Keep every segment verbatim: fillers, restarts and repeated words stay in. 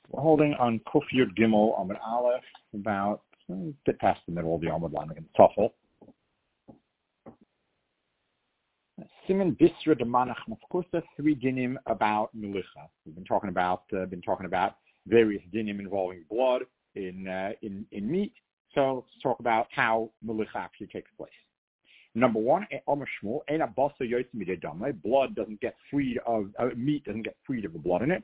We're holding on Kuf Yud Gimel Amud Aleph, about a bit past the middle of the Amud line against Tafel. Siman Bisra de Manach Mafkusa, three dinim about Melicha. We've been talking about uh, been talking about various dinim involving blood in uh, in in meat. So let's talk about how Melicha actually takes place. Number one, blood doesn't get freed of uh, meat doesn't get freed of the blood in it.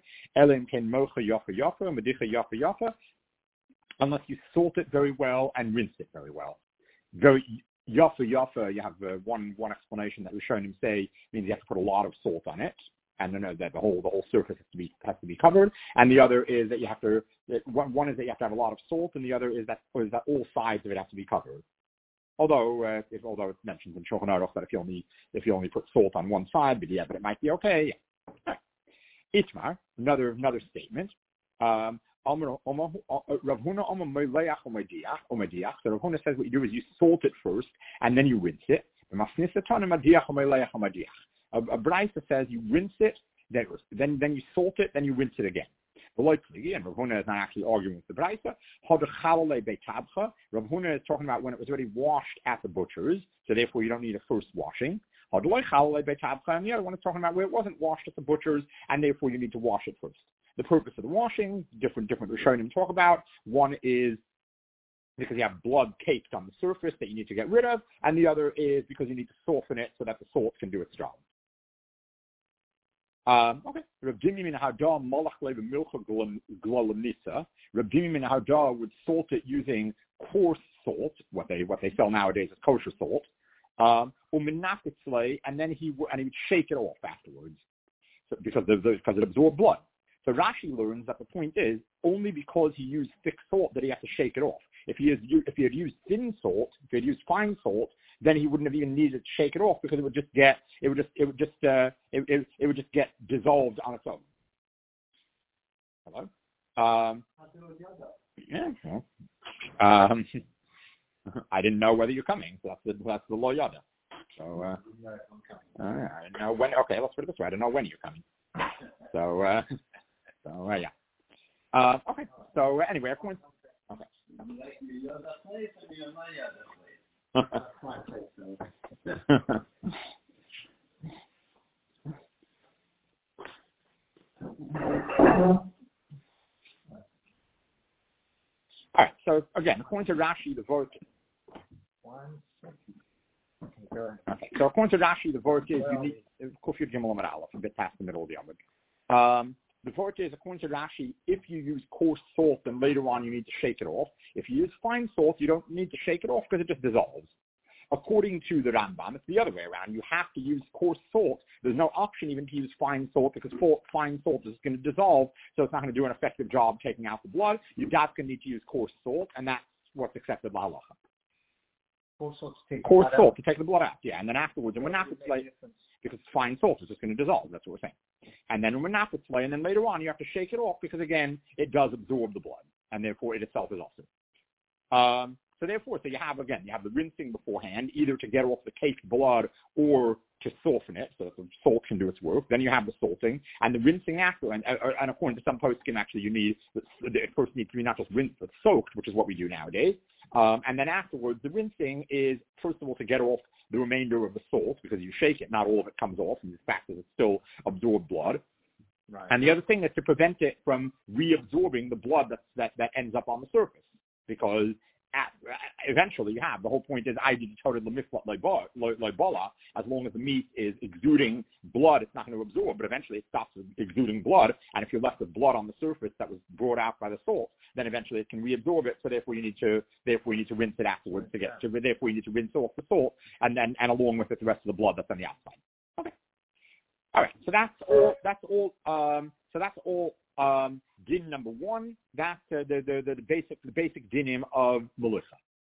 Unless you salt it very well and rinse it very well. Very yafa yafa. You have uh, one one explanation that we've shown him say means you have to put a lot of salt on it, and then uh, that the whole the whole surface has to be has to be covered. And the other is that you have to that one, one is that you have to have a lot of salt, and the other is that or is that all sides of it have to be covered. Although, uh, if, although it mentions in Shulchan Aruch that if you only if you only put salt on one side, but yeah, but it might be okay. Yeah. Itmar, another another statement. Um, Rav Huna says what you do is you salt it first and then you rinse it. A, a Braisa says you rinse it, then then then you salt it, then you rinse it again. And Rav Huna is not actually arguing with the Braisa. Rav Huna is talking about when it was already washed at the butcher's, so therefore you don't need a first washing. And the other one is talking about where it wasn't washed at the butcher's, and therefore you need to wash it first. The purpose of the washing, different different Rishonim talk about. One is because you have blood caked on the surface that you need to get rid of, and the other is because you need to soften it so that the salt can do its job. Um, okay. Reb Jimmy min Hada malach lebe milcha glalanisa. Reb Jimmy min Hada would salt it using coarse salt, what they what they sell nowadays as kosher salt. Um, and then he and he would shake it off afterwards, so, because the, the, because it absorbed blood. So Rashi learns that the point is only because he used thick salt that he has to shake it off. If he, is, if he had used thin salt, if he had used fine salt, then he wouldn't have even needed to shake it off because it would just get it would just it would just uh, it, it, it would just get dissolved on its own. Hello. Um, yeah. Well, um, I didn't know whether you're coming. So that's the that's the lo yada. So uh, uh, I didn't know when. Okay, let's put it this way. I don't know when you're coming. So. Uh, So uh, yeah. Uh, okay. So uh, anyway, everyone. Okay. All right. So again, according to Rashi, the vote. Okay. So according to Rashi, the vote is you need Kuf Yud Gimel Amud Aleph, a bit past the middle of the Amud. Um, The vote is, according to Rashi, if you use coarse salt, then later on you need to shake it off. If you use fine salt, you don't need to shake it off because it just dissolves. According to the Rambam, it's the other way around. You have to use coarse salt. There's no option even to use fine salt because fine salt is going to dissolve, so it's not going to do an effective job taking out the blood. You're just going to need to use coarse salt, and that's what's accepted by halacha. Coarse salt to take coarse the blood salt out. to take the blood out, yeah. And then afterwards, and when it's like, because fine salt is just going to dissolve. That's what we're saying. And then when it's like, and then later on, you have to shake it off because again, it does absorb the blood, and therefore it itself is also. Um, so therefore, so you have again, you have the rinsing beforehand, either to get off the caked blood or to soften it, so that the salt can do its work. Then you have the salting and the rinsing after. And, uh, and according to some poskim, actually, you need it first needs to be not just rinsed but soaked, which is what we do nowadays. Um, and then afterwards, the rinsing is first of all to get off the remainder of the salt because you shake it, not all of it comes off, and the fact that it's still absorbed blood. Right. And the other thing is to prevent it from reabsorbing the blood that that, that ends up on the surface, because at, eventually you have the whole point is I did total lemiflat loibola. As long as the meat is exuding blood, it's not going to absorb, but eventually it stops exuding blood. And if you're left with blood on the surface that was brought out by the salt, then eventually it can reabsorb it. So therefore you need to therefore you need to rinse it afterwards to get to. Therefore you need to rinse off the salt, and then and along with it the rest of the blood that's on the outside. Okay. All right. So that's all. That's all. Um, so that's all. Um, din number one. That's uh, the, the the the basic the basic dinim of Melicha.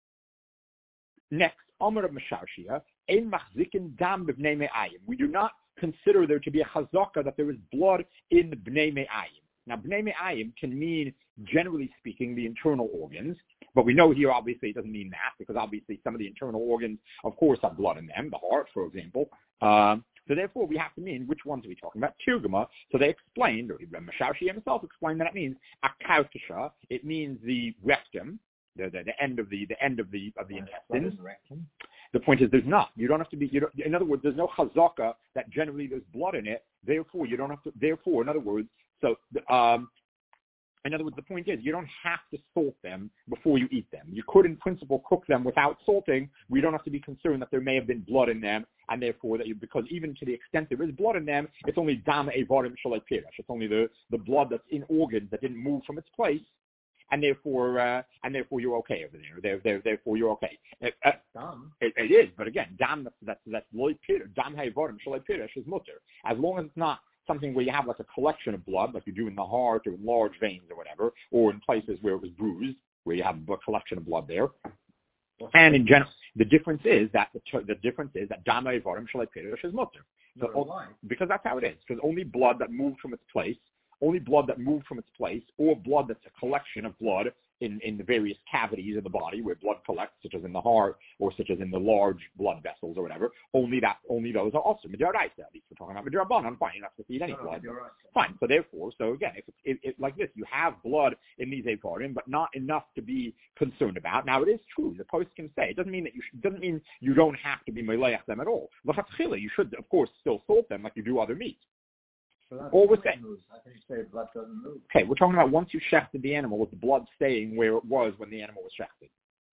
Next, Amar of Masharshia, ein machzikin dam b'bnei me'ayim. We do not consider there to be a chazaka that there is blood in the bnei me'ayim. Now, bnei me'ayim can mean, generally speaking, the internal organs, but we know here obviously it doesn't mean that, because obviously some of the internal organs, of course, have blood in them. The heart, for example. Um, So therefore, we have to mean which ones are we talking about? Tirguma. So they explained, or Mashaushi himself explained that it means akaukasha. It means the rectum, the, the the end of the the end of the of the intestines. The point is, there's not. You don't have to be. You don't, in other words, there's no chazaka that generally there's blood in it. Therefore, you don't have to. Therefore, in other words, so um, in other words, the point is, you don't have to salt them before you eat them. You could, in principle, cook them without salting. We don't have to be concerned that there may have been blood in them, and therefore that you, because even to the extent there is blood in them, it's only dam evarim shalei pirash. It's only the the blood that's in organs that didn't move from its place. And therefore, uh, and therefore, you're okay over there. There, there. Therefore, you're okay. It, uh, it, it is, but again, dam that's that's loy pirish, dam ha'evarim shalei pirish is mutter. As long as it's not something where you have like a collection of blood, like you do in the heart or in large veins or whatever, or in places where it was bruised, where you have a collection of blood there. And in general, the difference is that the, the difference is that dam ha'evarim shalei pirish is mutter. So, why? Because that's how it is. Because only blood that moved from its place. Only blood that moved from its place, or blood that's a collection of blood in, in the various cavities of the body where blood collects, such as in the heart or such as in the large blood vessels or whatever. Only that, only those are also midiraisa. At least we're talking about midirabanan. Fine, you don't have to feed any no, blood. Right. Fine. So therefore, so again, if it's it, it, like this, you have blood in these aporim, but not enough to be concerned about. Now it is true. The post can say it doesn't mean that you should, doesn't mean you don't have to be meleach them at all. L'chatchila, you should of course still salt them like you do other meats. So Or we're saying, I think you say blood doesn't move. Okay, we're talking about once you shechted the animal, with the blood staying where it was when the animal was shechted,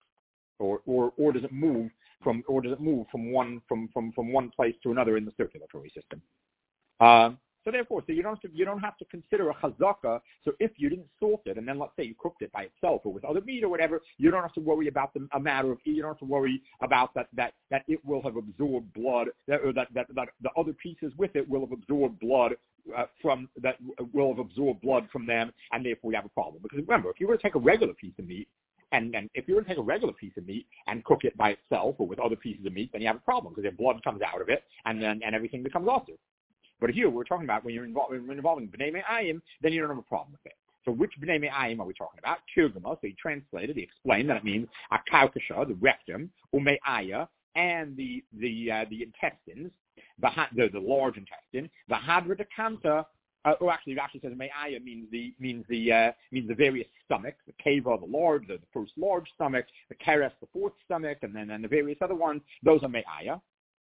or or or does it move from or does it move from one from from, from one place to another in the circulatory system? Um, so therefore, so you don't have to, you don't have to consider a chazaka. So if you didn't salt it, and then let's say you cooked it by itself or with other meat or whatever, you don't have to worry about the a matter of you don't have to worry about that that that it will have absorbed blood, that, or that that that the other pieces with it will have absorbed blood. Uh, from that will have absorbed blood from them, and therefore you have a problem. Because remember, if you were to take a regular piece of meat, and, and if you were to take a regular piece of meat and cook it by itself or with other pieces of meat, then you have a problem because the blood comes out of it, and then and everything becomes also. But here we're talking about when you're involved when involving b'nei me'ayim, then you don't have a problem with it. So which b'nei me'ayim are we talking about? Tirguma. So he translated, he explained that it means akaukasha, the rectum, ume'aya, and the the uh, the intestines. The, the the large intestine, the hadra decanta, uh, or actually it actually says me'aya means the means the uh, means the various stomachs, the keva, the large, the, the first large stomach, the keres, the fourth stomach, and then and the various other ones. Those are me'aya.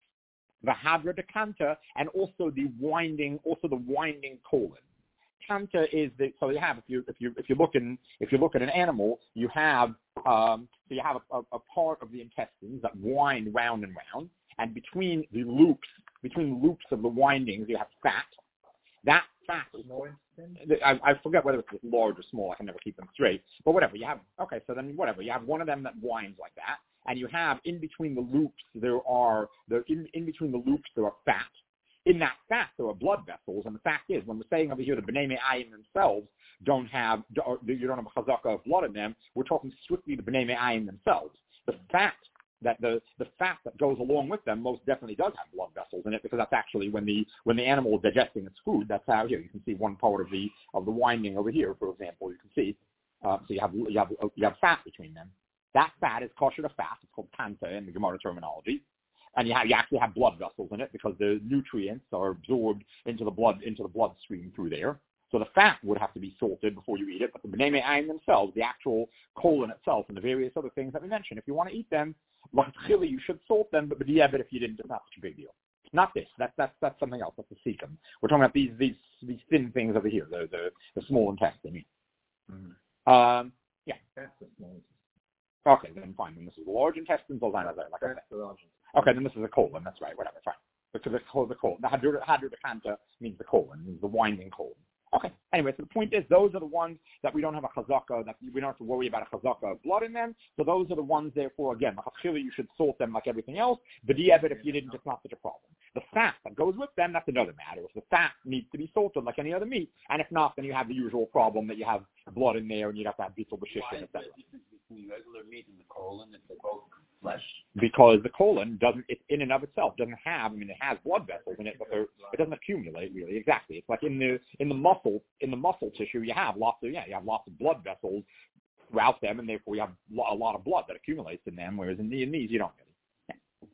The hadra decanta, and also the winding, also the winding colon. Kanta is the so you have if you if you if you look in if you look at an animal, you have um, so you have a, a, a part of the intestines that wind round and round. And between the loops, between the loops of the windings, you have fat. That fat is more interesting. I, I forget whether it's large or small. I can never keep them straight. But whatever, you have, okay, so then whatever. You have one of them that winds like that. And you have, in between the loops, there are, there, in, in between the loops, there are fat. In that fat, there are blood vessels. And the fact is, when we're saying over here the b'nei me'ayim themselves don't have, you don't have a chazaka of blood in them, we're talking strictly the b'nei me'ayim themselves. The fat that the, the fat that goes along with them most definitely does have blood vessels in it, because that's actually when the when the animal is digesting its food. That's how here you can see one part of the of the winding over here, for example. You can see uh, so you have you have you have fat between them. That fat is kosher to fat. It's called kanta in the Gemara terminology, and you have you actually have blood vessels in it because the nutrients are absorbed into the blood into the bloodstream through there. So the fat would have to be salted before you eat it, but the b'nei me'ayim themselves, the actual colon itself, and the various other things that we mentioned, if you want to eat them, l'chili, you should salt them, but b'diavad, if you didn't, it's not such a big deal. Not this. That's that's that's something else. That's the sikkim. We're talking about these these these thin things over here, the the, the small intestine. Mm-hmm. Um, yeah. That's the small. Okay, then fine. Then this is the large intestines. All that, like I said. The large. Okay, then this is a colon. That's right. Whatever. Fine. Because it's called the colon. The hadra decanta means the colon, means the winding colon. Okay. Anyway, so the point is, those are the ones that we don't have a chazaka, that we don't have to worry about a chazaka of blood in them. So those are the ones, therefore, again, you should salt them like everything else. But if you didn't, it's not such a problem. The fat that goes with them, that's another matter. If the fat needs to be salted like any other meat, and if not, then you have the usual problem that you have blood in there, and you'd have to have bittul b'shishim, et cetera. Between regular meat and the colon, if they're both flesh? Because the colon doesn't, it, in and of itself, doesn't have, I mean, it has blood vessels in it, but it doesn't accumulate really. Exactly. It's like in the in the muscle in the muscle tissue, you have lots of yeah, you have lots of blood vessels throughout them, and therefore you have a lot of blood that accumulates in them. Whereas in, the, in these, you don't really. Yeah.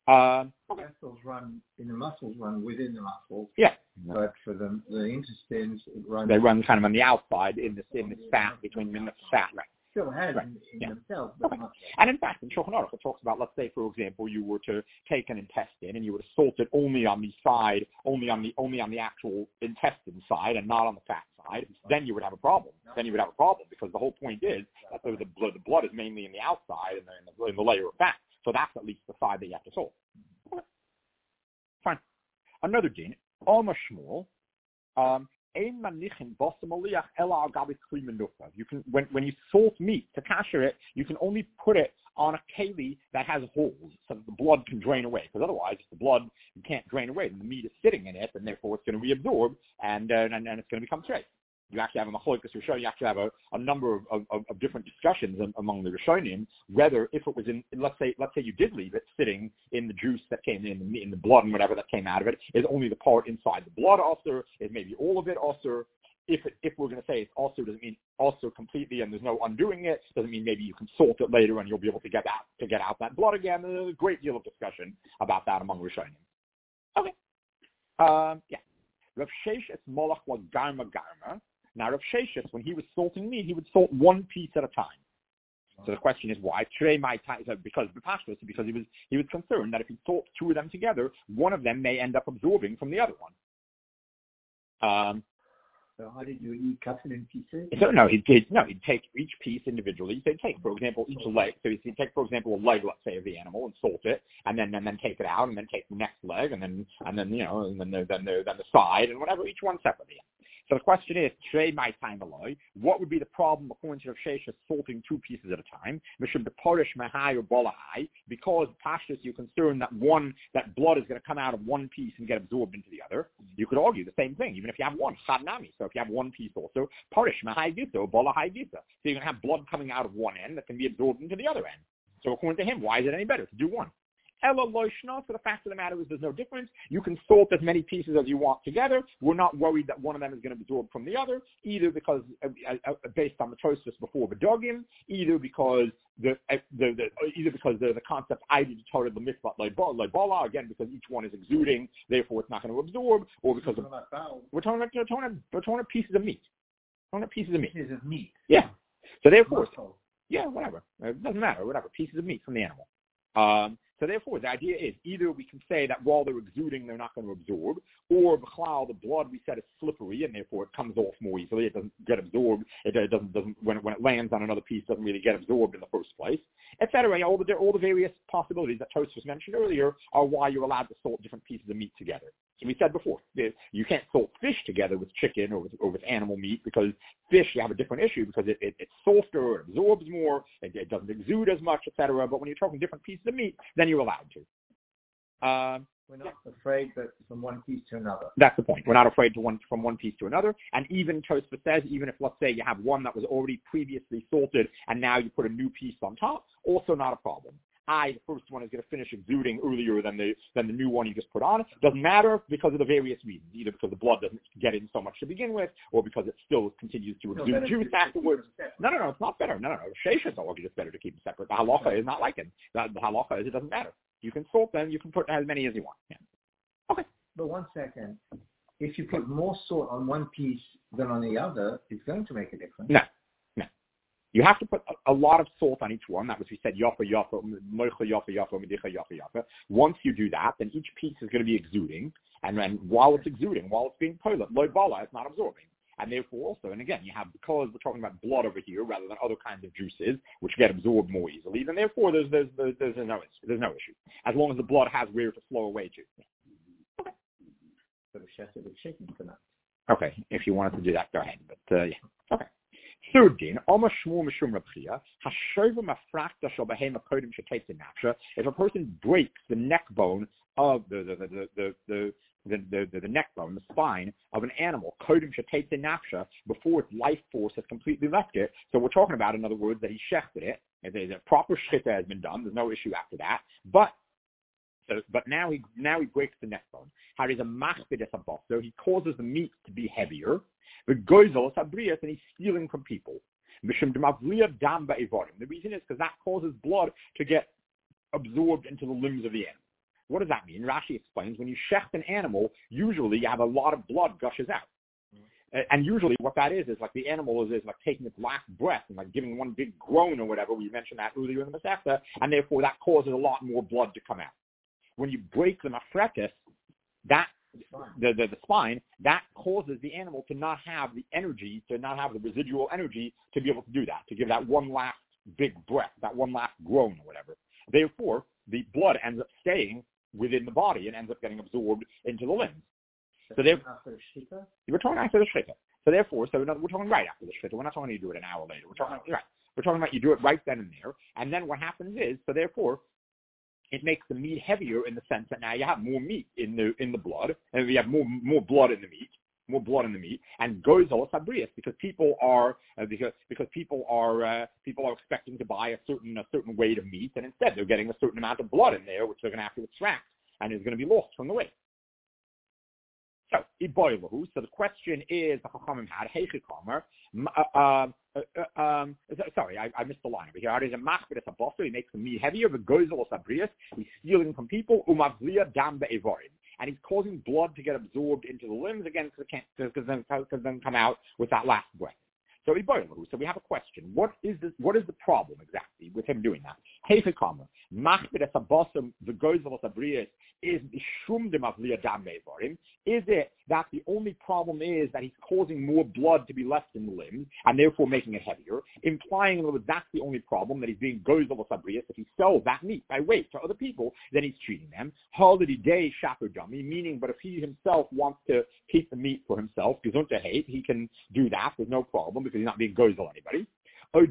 Um, okay. Vessels run in the muscles, run within the muscles. Yeah. But for the the intestines, it runs. They run kind of on the outside in the in the fat between the fat, right? Still has right. in, in yeah. themselves, but okay. not. And in fact, in Shulchan Aruch, it talks about, let's say, for example, you were to take an intestine and you were to salt it only on the side, only on the only on the actual intestine side and not on the fat side. Then you would have a problem. Then you would have a problem because the whole point is that the blood, the blood is mainly in the outside and in the, in the layer of fat. So that's at least the side that you have to salt. Okay. Fine. Another din, Alma Shmuel. Um, You can when when you salt meat to kasher it, you can only put it on a keli that has holes so that the blood can drain away. Because otherwise, if the blood you can't drain away, then the meat is sitting in it, and therefore it's going to reabsorb and uh, and, and it's going to become straight. You actually have a machlokas Rishonim. You actually have a, a number of, of, of different discussions among the Rishonim whether if it was in let's say let's say you did leave it sitting in the juice that came in in the blood and whatever that came out of it, is only the part inside the blood also, is maybe all of it also. If it, if we're going to say it's also doesn't mean also completely and there's no undoing it, doesn't mean maybe you can salt it later and you'll be able to get out to get out that blood again. There's a great deal of discussion about that among Rishonim. Okay, um, yeah. Rav Sheshes Molach was garma garma. Now, Rav Sheshes, when he was salting meat, he would salt one piece at a time. So the question is why? Because because he was he was concerned that if he salts two of them together, one of them may end up absorbing from the other one. Um, so how did you eat? Cut it in pieces? So no, he'd, he'd no, he'd take each piece individually. He'd take, for example, each leg. So he'd take, for example, a leg, let's say, of the animal and salt it, and then and then take it out, and then take the next leg, and then and then you know, and then the, then the then the side, and whatever, each one separately. So the question is, my time alloy, what would be the problem according to Rav Sheshes salting two pieces at a time? Because Pashtus, you're concerned that one, that blood is going to come out of one piece and get absorbed into the other. You could argue the same thing, even if you have one, chadnami. So if you have one piece also, parish mahai gisa, bola hai gisa. So you're going to have blood coming out of one end that can be absorbed into the other end. So according to him, why is it any better to do one? Ella loishna, so the fact of the matter is there's no difference. You can salt as many pieces as you want together. We're not worried that one of them is going to absorb from the other, either because, uh, uh, based on the toastus before the dogim, either because the, uh, the, the either because the, the concept I did told the mitzvah leibola, again, because each one is exuding, therefore it's not going to absorb, or because of, we're talking about, we're talking about, we're talking about pieces of meat. We're talking about pieces of meat. Pieces of meat. Yeah. So therefore, yeah, whatever. It doesn't matter, whatever. Pieces of meat from the animal. Um, so therefore, the idea is either we can say that while they're exuding, they're not going to absorb, or b'chlal, the blood we said is slippery, and therefore it comes off more easily. It doesn't get absorbed. It doesn't doesn't when it, when it lands on another piece, doesn't really get absorbed in the first place, et cetera. All the all the various possibilities that Tosfos mentioned earlier are why you're allowed to salt different pieces of meat together. So we said before, you can't salt fish together with chicken or with, or with animal meat because fish, you have a different issue because it, it, it's softer, it absorbs more, it, it doesn't exude as much, et cetera. But when you're talking different pieces of meat, then you're allowed to. Um, We're not yeah. afraid that from one piece to another. That's the point. We're not afraid to one from one piece to another. And even Tosfos says, even if, let's say, you have one that was already previously salted and now you put a new piece on top, also not a problem. I, the first one, is going to finish exuding earlier than the than the new one you just put on. Doesn't matter because of the various reasons, either because the blood doesn't get in so much to begin with, or because it still continues to exude no, juice afterwards. No, no, no, it's not better. No, no, no. Sheshes argue it's better to keep them separate. The halacha is not like it. The, the halacha is it doesn't matter. You can salt them. You can put as many as you want. Yeah. Okay. But one second. If you put more salt on one piece than on the other, it's going to make a difference. No. You have to put a, a lot of salt on each one. That was, we said, yafa, yafa, moicha, yafa, yafa, medicha, yafa, yafa. Once you do that, then each piece is going to be exuding. And then while it's exuding, while it's being polar, loibala, it's not absorbing. And therefore also, and again, you have, because we're talking about blood over here rather than other kinds of juices, which get absorbed more easily, then therefore there's, there's, there's, there's, no, there's no issue. As long as the blood has where to flow away to. Okay. So the chef is shaking for that. Okay. If you wanted to do that, go ahead. But, uh, yeah. Okay. Third din, if a person breaks the neck bone of the the the the the, the, the, the, the neck bone, the spine of an animal, before its life force has completely left it. So we're talking about, in other words, that he shechted it. A proper shechita has been done. There's no issue after that. But So, but now he now he breaks the neck bone. How is a machbid esabos? So he causes the meat to be heavier. But goizol sabrias, and he's stealing from people. The reason is because that causes blood to get absorbed into the limbs of the animal. What does that mean? Rashi explains, when you shecht an animal, usually you have a lot of blood gushes out. Mm-hmm. And usually what that is, is like the animal is, is like taking its last breath and like giving one big groan or whatever. We mentioned that earlier in the Masechta, and therefore that causes a lot more blood to come out. When you break the mafrekes, that the, the the spine, that causes the animal to not have the energy, to not have the residual energy to be able to do that, to give that one last big breath, that one last groan or whatever. Therefore, the blood ends up staying within the body and ends up getting absorbed into the limbs. So therefore, we're talking after the shkita. So therefore, so we're talking right after the shkita. We're not talking you do it an hour later. We're talking right. We're talking about you do it right then and there. And then what happens is, so therefore, it makes the meat heavier in the sense that now you have more meat in the in the blood, and you have more more blood in the meat, more blood in the meat, and goes all sabrius because people are uh, because because people are uh, people are expecting to buy a certain a certain weight of meat, and instead they're getting a certain amount of blood in there, which they're going to have to extract, and is going to be lost from the weight. So, iboilahu. So the question is, the Chachamim had heichikamer. Um, uh, um, sorry, I, I missed the line over here. It is a machbet a bosso. He makes the meat heavier. The gozel sabrius. He's stealing from people. Umavlia dam be'evorim, and he's causing blood to get absorbed into the limbs again, because then because then come out with that last breath. So iboilahu. So we have a question. What is this? What is the problem exactly with him doing that? Heichikamer machbet a bosso. The gozel sabrius is shum demavlia dam be'evorim. Is it that the only problem is that he's causing more blood to be left in the limbs and therefore making it heavier, implying that that's the only problem, that he's being gozel sabrius? If he sells that meat by weight to other people, then he's treating them holiday day shaper dummy, meaning, but if he himself wants to keep the meat for himself, gesundheit, he can do that. There's no problem because he's not being gozel anybody. Or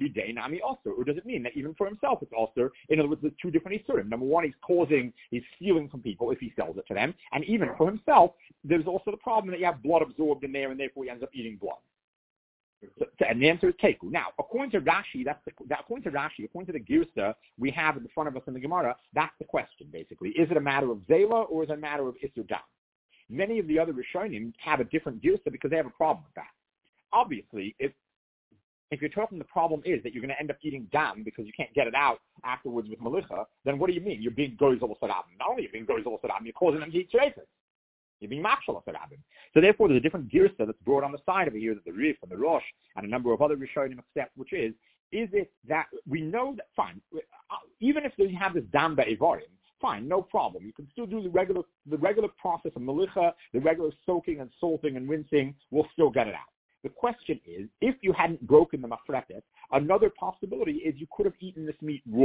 or does it mean that even for himself it's also, in other words, there's two different isurim. Number one, he's causing, he's stealing from people if he sells it to them, and even for himself, there's also the problem that you have blood absorbed in there, and therefore he ends up eating blood. So, and the answer is teku. Now, according to Rashi, that's the, that, according to Rashi, according to the girsa we have in front of us in the Gemara, that's the question basically. Is it a matter of zela or is it a matter of isur dam? Many of the other Rishonim have a different girsa because they have a problem with that. Obviously, if If you're talking the problem is that you're going to end up eating dam because you can't get it out afterwards with malicha, then what do you mean? You're being gozel sarabim. Not only are you being gozel sarabim, you're causing them to eat shreifas. You're being machshal sarabim. So therefore, there's a different girsa that's brought on the side of it here that the Rif and the Rosh and a number of other Rishonim accept, which is, is it that we know that, fine, even if you have this dam be'evarim, fine, no problem. You can still do the regular the regular process of malicha, the regular soaking and salting and rinsing, we'll still get it out. The question is, if you hadn't broken the mafrekes, another possibility is you could have eaten this meat raw.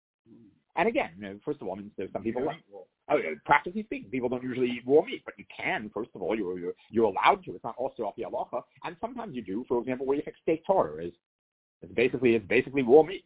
And again, you know, first of all, I mean, there's some people, like, oh, practically speaking, people don't usually eat raw meat, but you can, first of all, you're you're, you're allowed to. It's not also off the halacha, and sometimes you do. For example, where you take steak tartar is, it's basically it's basically raw meat.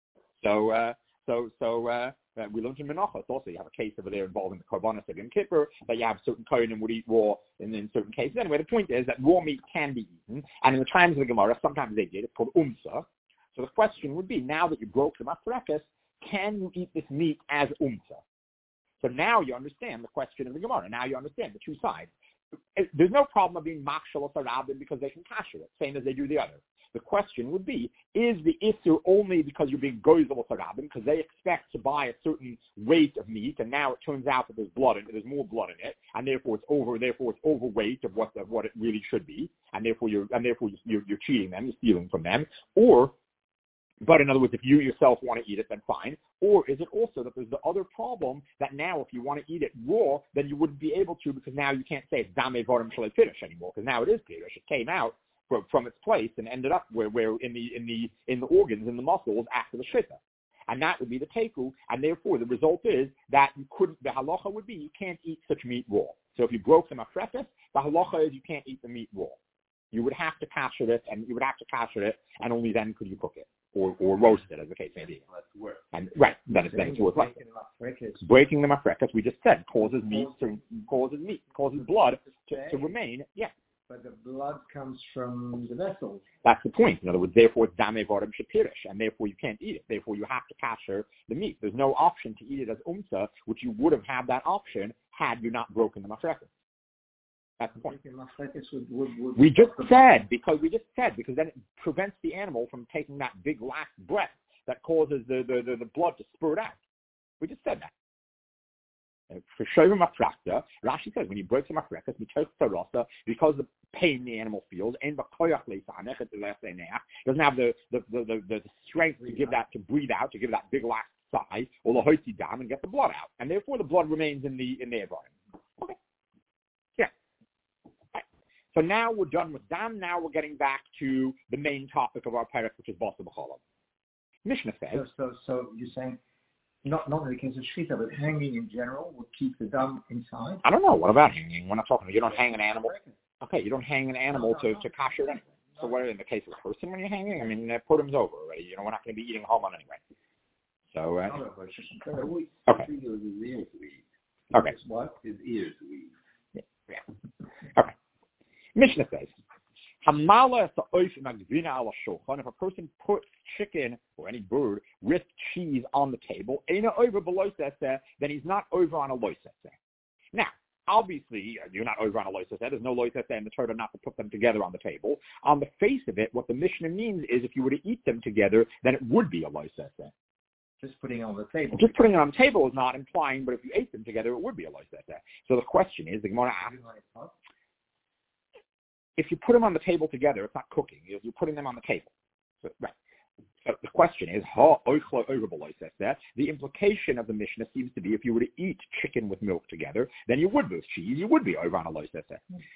So uh, so so. Uh, Uh, we learned in Menachos also you have a case over there involving the Korbanos of Yom Kippur that you have certain kohanim would eat raw in, in certain cases. Anyway, the point is that raw meat can be eaten, and in the times of the Gemara, sometimes they did. It's called umsa. So the question would be, now that you broke the mafrekes, can you eat this meat as umsa? So now you understand the question of the Gemara. Now you understand the two sides. There's no problem of being machshal or sarabim because they can kasher it, same as they do the other. The question would be, is the issur only because you're being gozel or sarabim, because they expect to buy a certain weight of meat, and now it turns out that there's blood in it, there's more blood in it, and therefore it's over, therefore it's overweight of what the, what it really should be, and therefore you're and therefore you're, you're cheating them, you're stealing from them, or, but in other words, if you yourself want to eat it, then fine. Or is it also that there's the other problem that now if you want to eat it raw, then you wouldn't be able to, because now you can't say it's damei varim shalei pirush anymore, because now it is pirush. It came out from, from its place and ended up where, where in the in the in the organs, in the muscles after the shita. And that would be the teku, and therefore the result is that you couldn't, the halacha would be you can't eat such meat raw. So if you broke the mafrekes, the halacha is you can't eat the meat raw. You would have to kasher it, and you would have to kasher it, and only then could you cook it. Or, or roast it, as the case may be. And right, then it's then it's worth less. Breaking the mafrekes, we just said, causes meat to causes meat, causes blood to, to remain. Yeah. But the blood comes from the vessels. That's the point. In other words, therefore it's damei varim shapirish, and therefore you can't eat it. Therefore you have to kasher the meat. There's no option to eat it as umsa, which you would have had that option had you not broken the mafrekes. That's the point. Would, would, would we just said, because we just said, because then it prevents the animal from taking that big last breath that causes the, the, the, the blood to spurt out. We just said that. For Shover Mafrakta, Rashi says when he breaks a mafrekas, because the pain the animal feels, and doesn't have the the, the, the, the strength to give that, to breathe out, to give that big last sigh, or the hoity dam and get the blood out. And therefore the blood remains in the in the environment. Okay. Yeah. Right. So now we're done with dam. Now we're getting back to the main topic of our parak, which is Basa B'cholam. Mishnah says. So, so, so you're saying, not not in the case of shita, but hanging in general would keep the dam inside? I don't know. What about hanging? We're not talking about, you don't hang an animal. Okay, you don't hang an animal to, to kasher anyway. So what in the case of a person when you're hanging? I mean, uh, Purim's over already. You know, we're not going to be eating Haman anyway. So, uh, okay. Okay. What is ears weed? Yeah. yeah. Okay. Mishnah says, if a person puts chicken or any bird with cheese on the table, then he's not over on a loisese. Now, obviously, you're not over on a loisese. There's no loisese in the Torah not to put them together on the table. On the face of it, what the Mishnah means is if you were to eat them together, then it would be a loisese. Just putting it on the table. Just putting it on the table is not implying, but if you ate them together, it would be a loisese. So the question is, the Gemara asks, if you put them on the table together, it's not cooking. You're, you're putting them on the table. So, right. So the question is, the implication of the Mishnah seems to be if you were to eat chicken with milk together, then you would with cheese, you would be over on a loisese.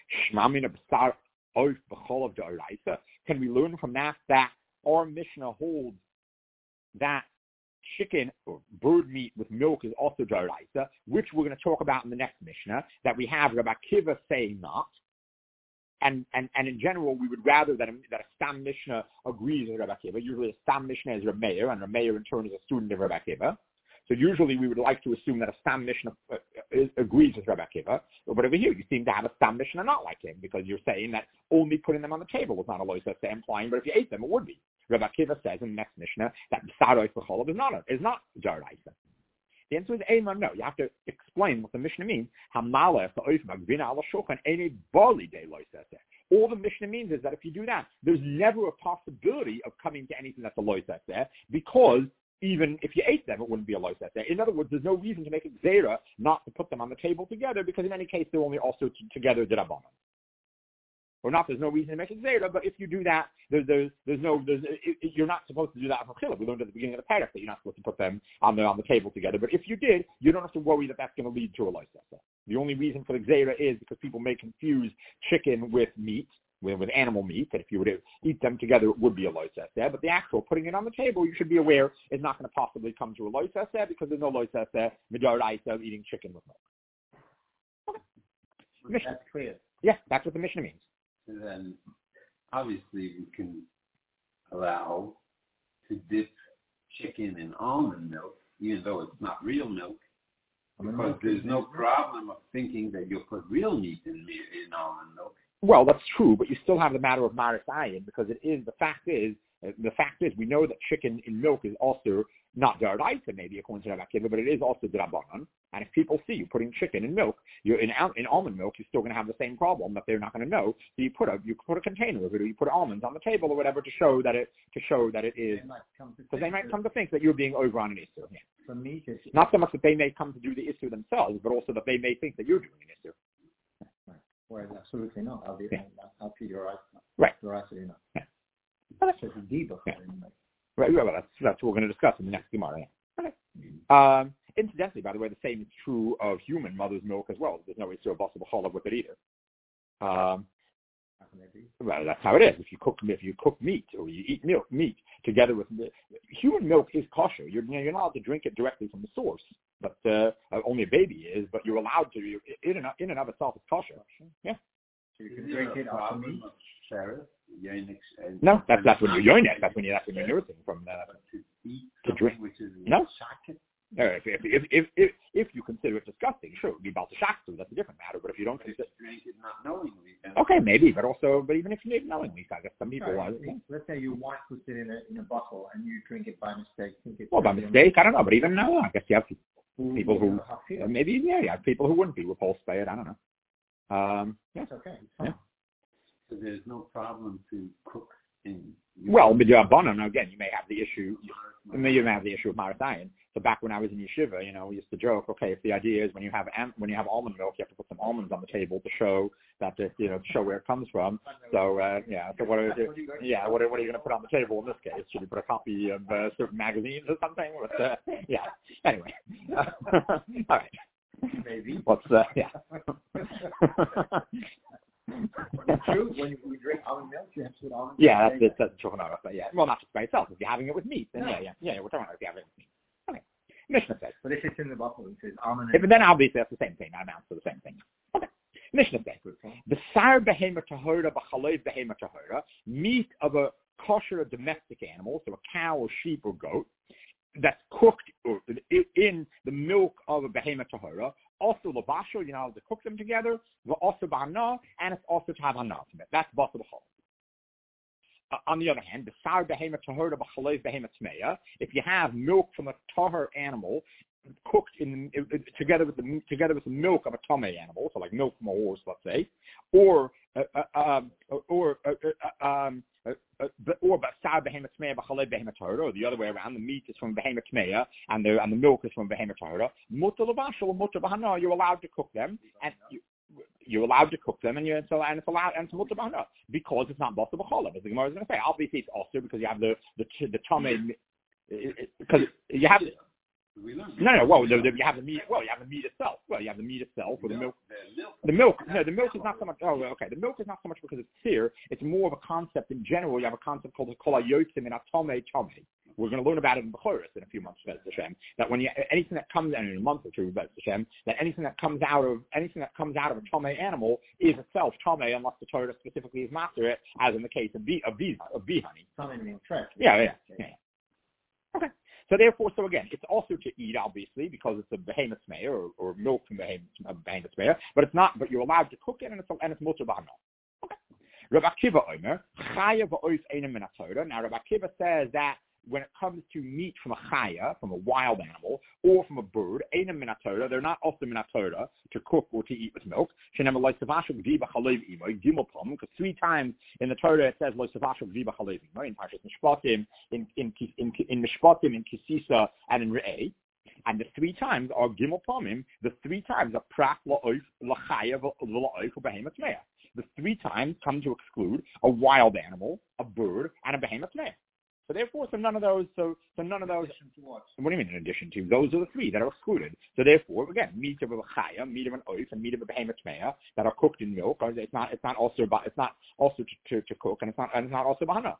Can we learn from that that our Mishnah holds that chicken or bird meat with milk is also d'oraisa, which we're going to talk about in the next Mishnah, that we have Rabbi Akiva saying not. And, and and in general, we would rather that a, that a Stam Mishnah agrees with Rabbi Akiva. Usually a Stam Mishnah is Rabbi Meir, and Rabbi Meir in turn is a student of Rabbi Akiva. So usually we would like to assume that a Stam Mishnah uh, is, agrees with Rabbi Akiva. But over here, you seem to have a Stam Mishnah not like him, because you're saying that only putting them on the table is not a loisese, implying, but if you ate them, it would be. Rabbi Akiva says in the next Mishnah that B'sarois B'cholav is not a, is not d'oraisa. The answer is Eiman, no. You have to explain what the Mishnah means. All the Mishnah means is that if you do that, there's never a possibility of coming to anything that's a loisese there, because even if you ate them, it wouldn't be a loisese there. In other words, there's no reason to make it zera not to put them on the table together, because in any case, they're only also t- together d'Rabbanan. Or not, there's no reason to make it zera, but if you do that, there's, there's, there's no, there's, it, it, you're not supposed to do that from chiluk. We learned at the beginning of the parak that you're not supposed to put them on the on the table together. But if you did, you don't have to worry that that's going to lead to a loisese. The only reason for the zera is because people may confuse chicken with meat, with, with animal meat, that if you were to eat them together, it would be a loisese. But the actual putting it on the table, you should be aware, is not going to possibly come to a loisese because there's no loisese midaraisa of eating chicken with milk. Okay. That's clear. Yeah, that's what the Mishnah means. And then, obviously, we can allow to dip chicken in almond milk, even though it's not real milk, because there's no problem of thinking that you'll put real meat in, in almond milk. Well, that's true, but you still have the matter of maris ayin, because it is, the fact is, the fact is, we know that chicken in milk is also not d'oraisa, maybe according to Rabbi Akiva, but it is also d'Rabbanan. And if people see you putting chicken in milk, you're in in almond milk, you're still going to have the same problem that they're not going to know. So you put a you put a container of it, or you put almonds on the table or whatever to show that it to show that it is, because they might come to think that you're being over on an issue. Yeah. For me, it's not so much that they may come to do the issue themselves, but also that they may think that you're doing an issue. Right. Whereas absolutely not. I'll be yeah. I'll be your right. Right. Your right, you know. Yeah. That's just a debuff. Yeah. Right. Well, that's that's what we're going to discuss in the next Gemara. Yeah. Okay. Um, incidentally, by the way, the same is true of human mother's milk as well. There's no issue of possible cholov with it either. Um, well, that's how it is. If you cook if you cook meat or you eat milk meat together with human milk is kosher. You're you're not allowed to drink it directly from the source, but uh, only a baby is. But you're allowed to. You're, in and in and of itself, it's kosher. Yeah. So you can drink it after meat. No, that's that's when you're yoinek. That's when you that's when you're nursing from the, to eat to drink. Which is no. Uh, if, if, if, if, if, if you consider it disgusting, sure, it would be about the shaktu. That's a different matter. But if you don't but consider, drink it not knowingly, then okay, maybe, but also, but even if you did knowingly, I guess some people. Right. Uh, yeah. Let's say your wife puts it in a in a bottle and you drink it by mistake. Think it's well, by mistake, I don't know, but even now, I guess you have people who uh, maybe yeah, you have people who wouldn't be repulsed by it. I don't know. Um, yeah, it's okay. It's fine. Yeah. So there's no problem to cook in. Well, but you're bono. Now again, you may have the issue. You may have the issue of marathayan. So back when I was in yeshiva, you know, we used to joke, okay, if the idea is when you have when you have almond milk, you have to put some almonds on the table to show that, the, you know, to show where it comes from. So, uh, yeah, so what are, yeah, what are, what are you going to put on the table in this case? Should you put a copy of uh, certain magazines or something? But, uh, yeah, anyway. All right. Maybe. What's, uh, yeah. True. When you, you drink almond milk, you have to put almond milk. Yeah, that's that's that's Shulchan Aruch. But yeah, well, not just by itself. If you're having it with meat, then no. yeah, yeah, yeah. We're talking about if you're having it with meat. Okay. Mishnah says. But if it's in the bottle, it says almond. If, then obviously that's the same thing. That amounts to the same thing. Okay. Mishnah says. The sar behema tahora b'chalev behema tahora, meat of a kosher or domestic animal, so a cow or sheep or goat, that's cooked in the milk of a behema tahora. Also labasho, you know, to cook them together, also b'hana, and it's also to have hana from it. That's basa b'chol. Uh, on the other hand, the sar behema tahora b'chalev behema tmeya, if you have milk from a tahor animal cooked in uh, together with the together with the milk of a tamei animal, so like milk from a horse, let's say, or uh, uh, um, or uh, uh, um, uh, uh, or sar behema tmeya b'chalev behema tahora, or the other way around, the meat is from behema tmeya and the and the milk is from behema tahora. Mutar l'bashal, mutar b'hana, you're allowed to cook them, and you, you're allowed to cook them, and you and so and it's allowed and it's mutar b'hana because it's not basa b'cholav, as the Gemara is going to say. Obviously, it's also because you have the the the tamei, because you have. No, no. Well, the, the, you have the meat. Well, you have the meat itself. Well, you have the meat itself, or the milk. The milk. No, the milk is not so much. Oh, okay. The milk is not so much because it's sear. It's more of a concept in general. You have a concept called kol hayotzim and atome tome. We're going to learn about it in Bechoros in a few months, Bez Hashem. That when you anything that comes in a month or two, Bez Hashem, that anything that comes out of anything that comes out of a tome animal is itself tome, unless the Torah specifically is master it, as in the case of bee of bee of bee honey. Tome means fresh. Yeah, yeah, yeah. Okay. So therefore, so again, it's also to eat, obviously, because it's a behemoth meir or, or milk from behemoth, behemoth meir, but it's not. But you're allowed to cook it, and it's and it's mutar b'hana. Okay. Rabbi Akiva Omer chaya v'oif einem min haTorah. Now, Rabbi Akiva says that when it comes to meat from a chaya, from a wild animal, or from a bird, einem min haTorah, they're not also min haTorah to cook or to eat with milk. Because three times in the Torah it says lo savashu g'di b'chalev imo, in Parshas Mishpatim, in in in in Mishpatim, in Kisisa, and in Re'eh. And the three times are gimel pamim. The three times are prak la'oif la'chaya v'la'oif u'behemoth me'ah. The three times come to exclude a wild animal, a bird, and a behemoth me'ah. So therefore, so none of those, so, so none of those, what do you mean in addition to? Those are the three that are excluded. So therefore, again, meat of a chaya, meat of an oif, and meat of a behemoth me'ah that are cooked in milk, it's not, it's not also, it's not also to, to, to cook, and it's not, and it's not also b'hana.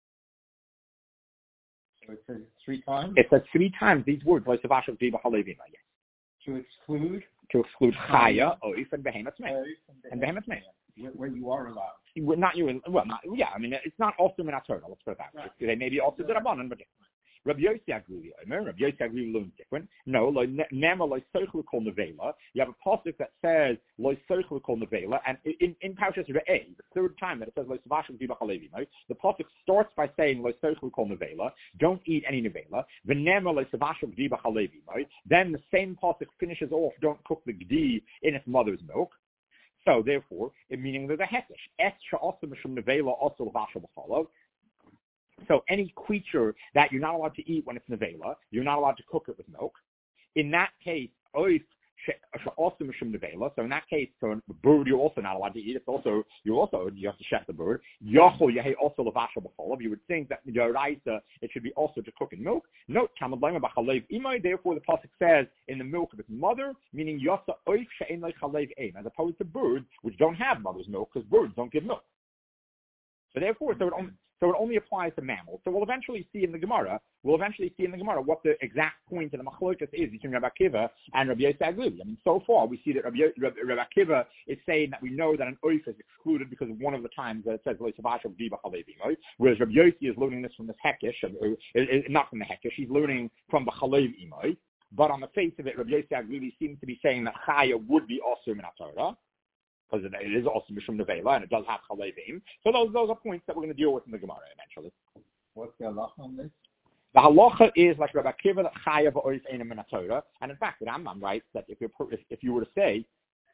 So it says three times? It says three times these words, like savashu g'di b'chalev imo, yes. To exclude? To exclude chaya, oif, and behemoth me'ah. And behemoth me'ah. Where you are allowed. Not you, well, not, yeah, I mean, it's not also min haTorah, let's put it that way. Right. They may be also d'Rabbanan, but Rabbi Yossi Agruli Omer, Rabbi Yossi Agruli learns different. No, lo nema lo sochlu kol nevela. You have a pasuk that says lo sochlu kol nevela, and in in Parshas Re'eh, the third time that it says lo savashu g'di b'chalev imo, the pasuk starts by saying lo sochlu kol nevela, don't eat any nevela. V'nema lo savashu g'di b'chalev imo. Then the same pasuk finishes off, don't cook the g'di in its mother's milk. So therefore, it meaning there's a hekesh. Es she'asa mishum nevela also l'vashal b'chalav. So any creature that you're not allowed to eat when it's nevela, you're not allowed to cook it with milk. In that case, oif she'asa mishum nevela. So in that case, so the bird you're also not allowed to eat. It's also you also you have to shech the bird. Yachol yehei also l'vashal b'chalav. You would think that d'oraisa it should be also to cook in milk. Note tamad lema b'chalev imay. Therefore, the pasuk says in the milk of its mother, meaning yasa oif she'en lo chalev ein, as opposed to birds which don't have mother's milk because birds don't give milk. So therefore, so it only so it only applies to mammals. So we'll eventually see in the Gemara, we'll eventually see in the Gemara what the exact point of the machlokas is between Rabbi Akiva and Rabbi Yossi Agruli. I mean, so far we see that Rabbi, Rabbi, Rabbi Akiva is saying that we know that an oif is excluded because of one of the times that it says lo savashu g'di b'chalev imo, whereas Rabbi Yossi is learning this from this hekesh, not from the hekesh, he's learning from the chalev imo. But on the face of it, Rabbi Yossi Agruli seems to be saying that chaya would be also min haTorah, because it is also mishum nevela, and it does have chalevim. So those those are points that we're going to deal with in the Gemara eventually. What's the halacha on this? The halacha is like Rabbi Akiva that chaya v'oif einem min haTorah, and in fact, the Rambam writes that if you if, if you were to say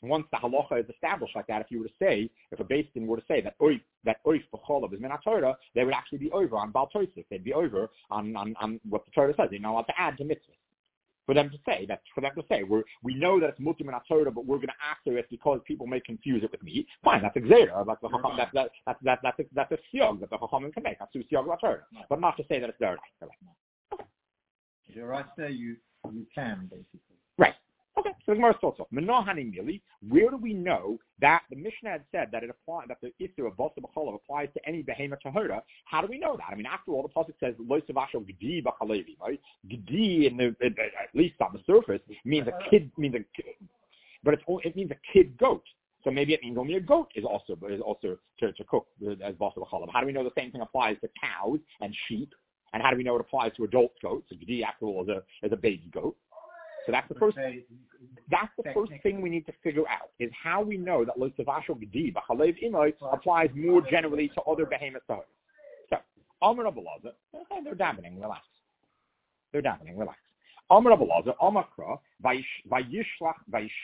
once the halacha is established like that, if you were to say, if a Beis Din were to say that oif, that oif b'cholav is min haTorah, they would actually be over on Baal Tosif. They'd be over on, on, on what the Torah says. They're not allowed to add to mitzvahs. For them to say that, for them to say, we're, we know that it's mutter min haTorah, but we're going to answer it because people may confuse it with meat. Fine, that's a gzeira. That's the chacham. That's that, that, that, that's a, that's a siyog that the chachamim can make. That's a siyog of Torah, but not to say that it's there. Okay. You're right there. You you can basically. Right. Okay, so the Gemara starts off. Menahani Mili, where do we know that the Mishnah had said that it applies, that the issue of Basa B'cholav applies to any behemoth tahora? How do we know that? I mean, after all, the pasuk says Lo Savasho Gedi B'chalevi, right? Gedi, in the at least on the surface, means a kid, means a, but it's it means a kid goat. So maybe it means only a goat is also is also to, to cook as Basa B'cholav. How do we know the same thing applies to cows and sheep? And how do we know it applies to adult goats? So Gedi, after all, is a is a baby goat. So that's the first. That's the first thing we need to figure out is how we know that Lo Savasho Gedi B'chalev Imoy applies more generally to other behemoths. So, Amar Rabbi Elazar, they're davening, relax. They're davening, relax. Amar Rabbi Elazar, Amakra, Vayishlach,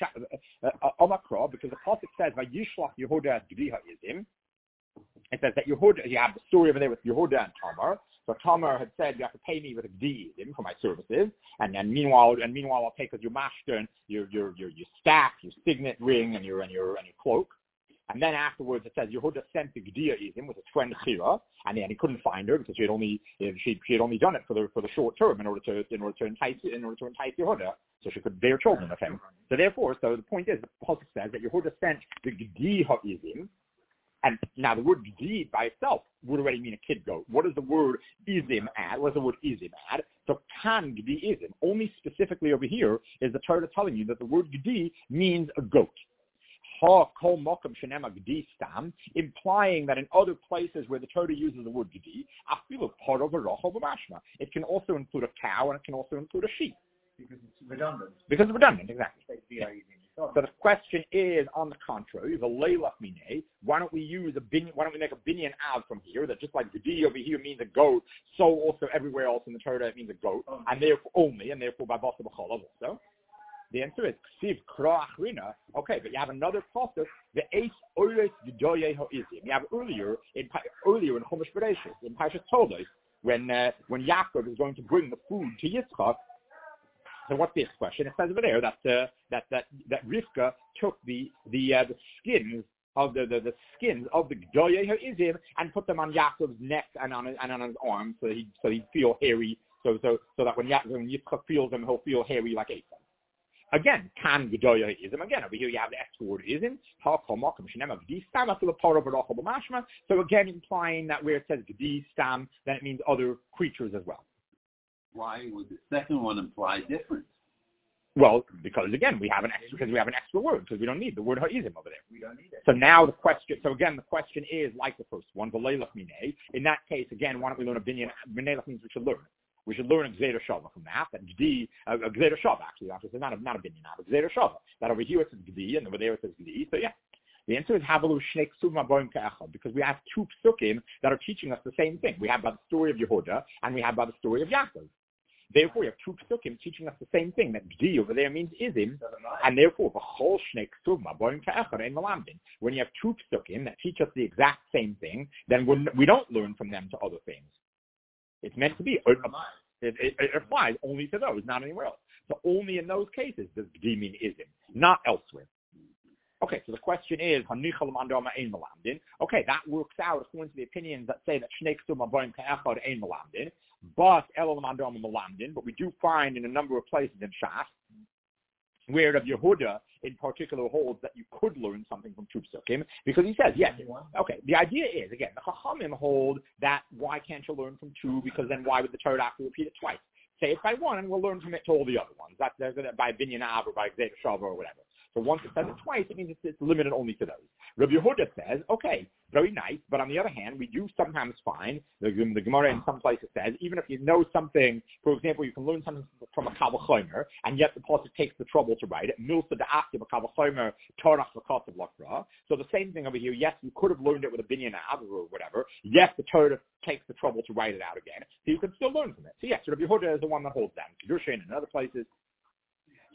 Amakra, because the pasuk says Vayishlach Yehuda Gedi Ha'izim. It says that Yehuda, you have the story over there with Yehuda and Tamar. So Tamar had said, you have to pay me with a g'di'im for my services, and then meanwhile, and meanwhile, I'll take with your mashter and your your your your staff, your signet ring, and your and your and your cloak. And then afterwards, it says Yehuda sent the g'di'im with his friend Chira, and then he couldn't find her because she had only she she had only done it for the for the short term in order to in order to entice in order to entice Yehuda, so she could bear children with him. So therefore, so the point is, the pasuk says that Yehuda sent the g'di'im. And now the word g'di by itself would already mean a kid goat. What does the word izim add? What does the word izim add? So kan g'di izim. Only specifically over here is the Torah telling you that the word g'di means a goat. Ha kol mokum shenema g'di stam, implying that in other places where the Torah uses the word g'di, afilu parov v'rochel v'mashma. It can also include a cow and it can also include a sheep. Because it's redundant. Because it's redundant, exactly. Yeah. So the question is, on the contrary, the leilach minei. Why don't we use a binyan? Why don't we make a binyan av from here? That just like gedi over here means a goat, so also everywhere else in the Torah it means a goat, oh. and therefore only, and therefore by basa b'cholav also. The answer is ksiv kra achrina. Okay, but you have another pasuk, the eight oires gedoyei ha'izim. You have earlier in earlier in Chumash Bereshis in Parshas Tolos when uh, when Yaakov is going to bring the food to Yitzchak. So what's the expression? It says over there that uh, that that that Rivka took the the uh, the skins of the, the, the skins of the Gdoyei Ha'izim and put them on Yaakov's neck and on his, and on his arm, so he so he'd feel hairy. So so so that when Yaakov when Yitzchak feels them, he'll feel hairy like Esau. Again, kan Gdoyei Ha'izim. Again, over here you have the extra word izim. So again, implying that where it says Gdi Stam, then it means other creatures as well. Why would the second one imply difference? Well, because again, we have an extra because we have an extra word because we don't need the word ha'izim over there. We don't need it. So now the question. So again, the question is like the first one, v'leilach minei. In that case, again, why don't we learn a binyan? Minei means we should learn. We should learn a gzeira shava from that. And gdi, a gzeira shava actually. Actually, not a not a binyan, not a gzeira shava. That over here it says gdi, and over there it says gdi. So yeah. The answer is Havalu Shnei Ksuvim Aboim Ka'echad, because we have two psukim that are teaching us the same thing. We have by the story of Yehuda, and we have by the story of Yaakov. Therefore, we have two psukim teaching us the same thing, that Gdi over there means Izim, and therefore, V'chol Shnei Ksuvim Aboim Ka'echad Ein Malamdin. When you have two psukim that teach us the exact same thing, then we're, we don't learn from them to other things. It's meant to be. It, it, it applies only to those, not anywhere else. So only in those cases does Gdi mean Izim, not elsewhere. Okay, so the question is, okay, that works out according to the opinions that say that Shnei Ksuvim Aboim Ka'echad Ein Malamdin, but Elul Mandom Malamdin, but we do find in a number of places in Shas where the Yehuda in particular holds that you could learn something from two psukim, because he says, yes, okay, the idea is, again, the Chachamim hold that why can't you learn from two, because then why would the Torah have to repeat it twice? Say it by one, and we'll learn from it to all the other ones. That's by Binyan Av or by Gzeir Shava or whatever. So once it says it twice, it means it's, it's limited only to those. Rabbi Yehuda says, okay, very nice, but on the other hand, we do sometimes find, the, the Gemara in some places says, even if you know something, for example, you can learn something from a Kal V'chomer, and yet the pasuk takes the trouble to write it. Milsa da'akim a Kal V'chomer, Torach v'kasav lakra. So the same thing over here, yes, you could have learned it with a binyan av or whatever. Yes, the Torah takes the trouble to write it out again. So you can still learn from it. So yes, Rabbi Yehuda is the one that holds that. Kedushin and other places.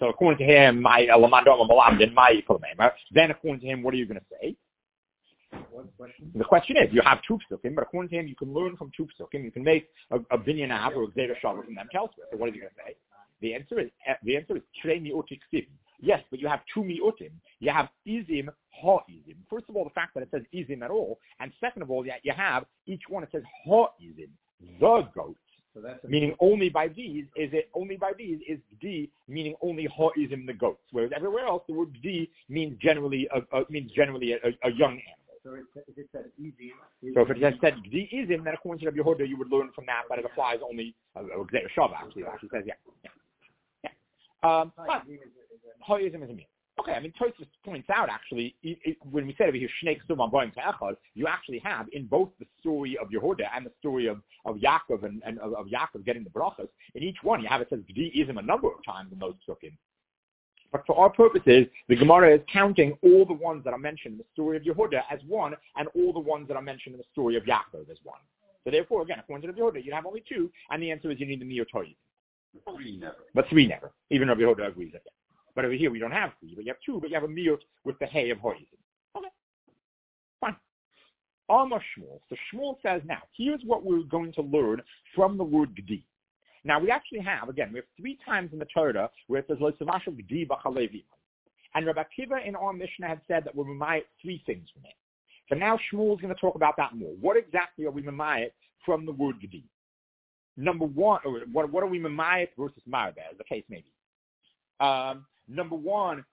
So according to him, my Lamandom Malamdin, my then according to him, what are you going to say? What question? The question is, you have two psukim, but according to him, you can learn from two psukim. You can make a, a binyan av or a gzera shava from them elsewhere. So what is he going to say? The answer is the answer is trei mi'utik ksiv. Yes, but you have two mi'utim. You have izim ha-izim. First of all, the fact that it says izim at all, and second of all, you have each one it says ha-izim, the goat. So that's meaning only by these is it only by these is d meaning only ha-izim the goats. Whereas everywhere else the word d means generally a, a, means generally a, a, a young animal. So it, if it said izim, so if it had said d izim, then according to Rabbi Yehuda, you would learn from that that it applies only a gzera shava. Actually, it actually says yeah. yeah. Um, but ha-izim is a mean. Okay, I mean, Tosfos points out actually, it, it, when we said over here, Shnei Ksum going to Echad, you actually have in both the story of Yehuda and the story of, of Yaakov and, and of, of Yaakov getting the brachos, in each one you have it says Gdi-ism a number of times in those psukim. But for our purposes, the Gemara is counting all the ones that are mentioned in the story of Yehuda as one, and all the ones that are mentioned in the story of Yaakov as one. So therefore, again, according to Yehuda, you have only two, and the answer is you need the Miyot Toyim. Three never. But three never. Even Rabbi Yehuda agrees with that. But over here we don't have three, but you have two, but you have a miyut with the hay of hoizim. Okay. Fine. Amar Shmuel. So Shmuel says now, here's what we're going to learn from the word gdi. Now we actually have, again, we have three times in the Torah where it says lo tzavashu gdi b'chalevi. And Rabbi Akiva in our Mishnah had said that we're memayit three things from it. So now Shmuel is going to talk about that more. What exactly are we memayit from the word gdi? Number one, or what, what are we memayit versus marbe, as the case may be? Um, Number one,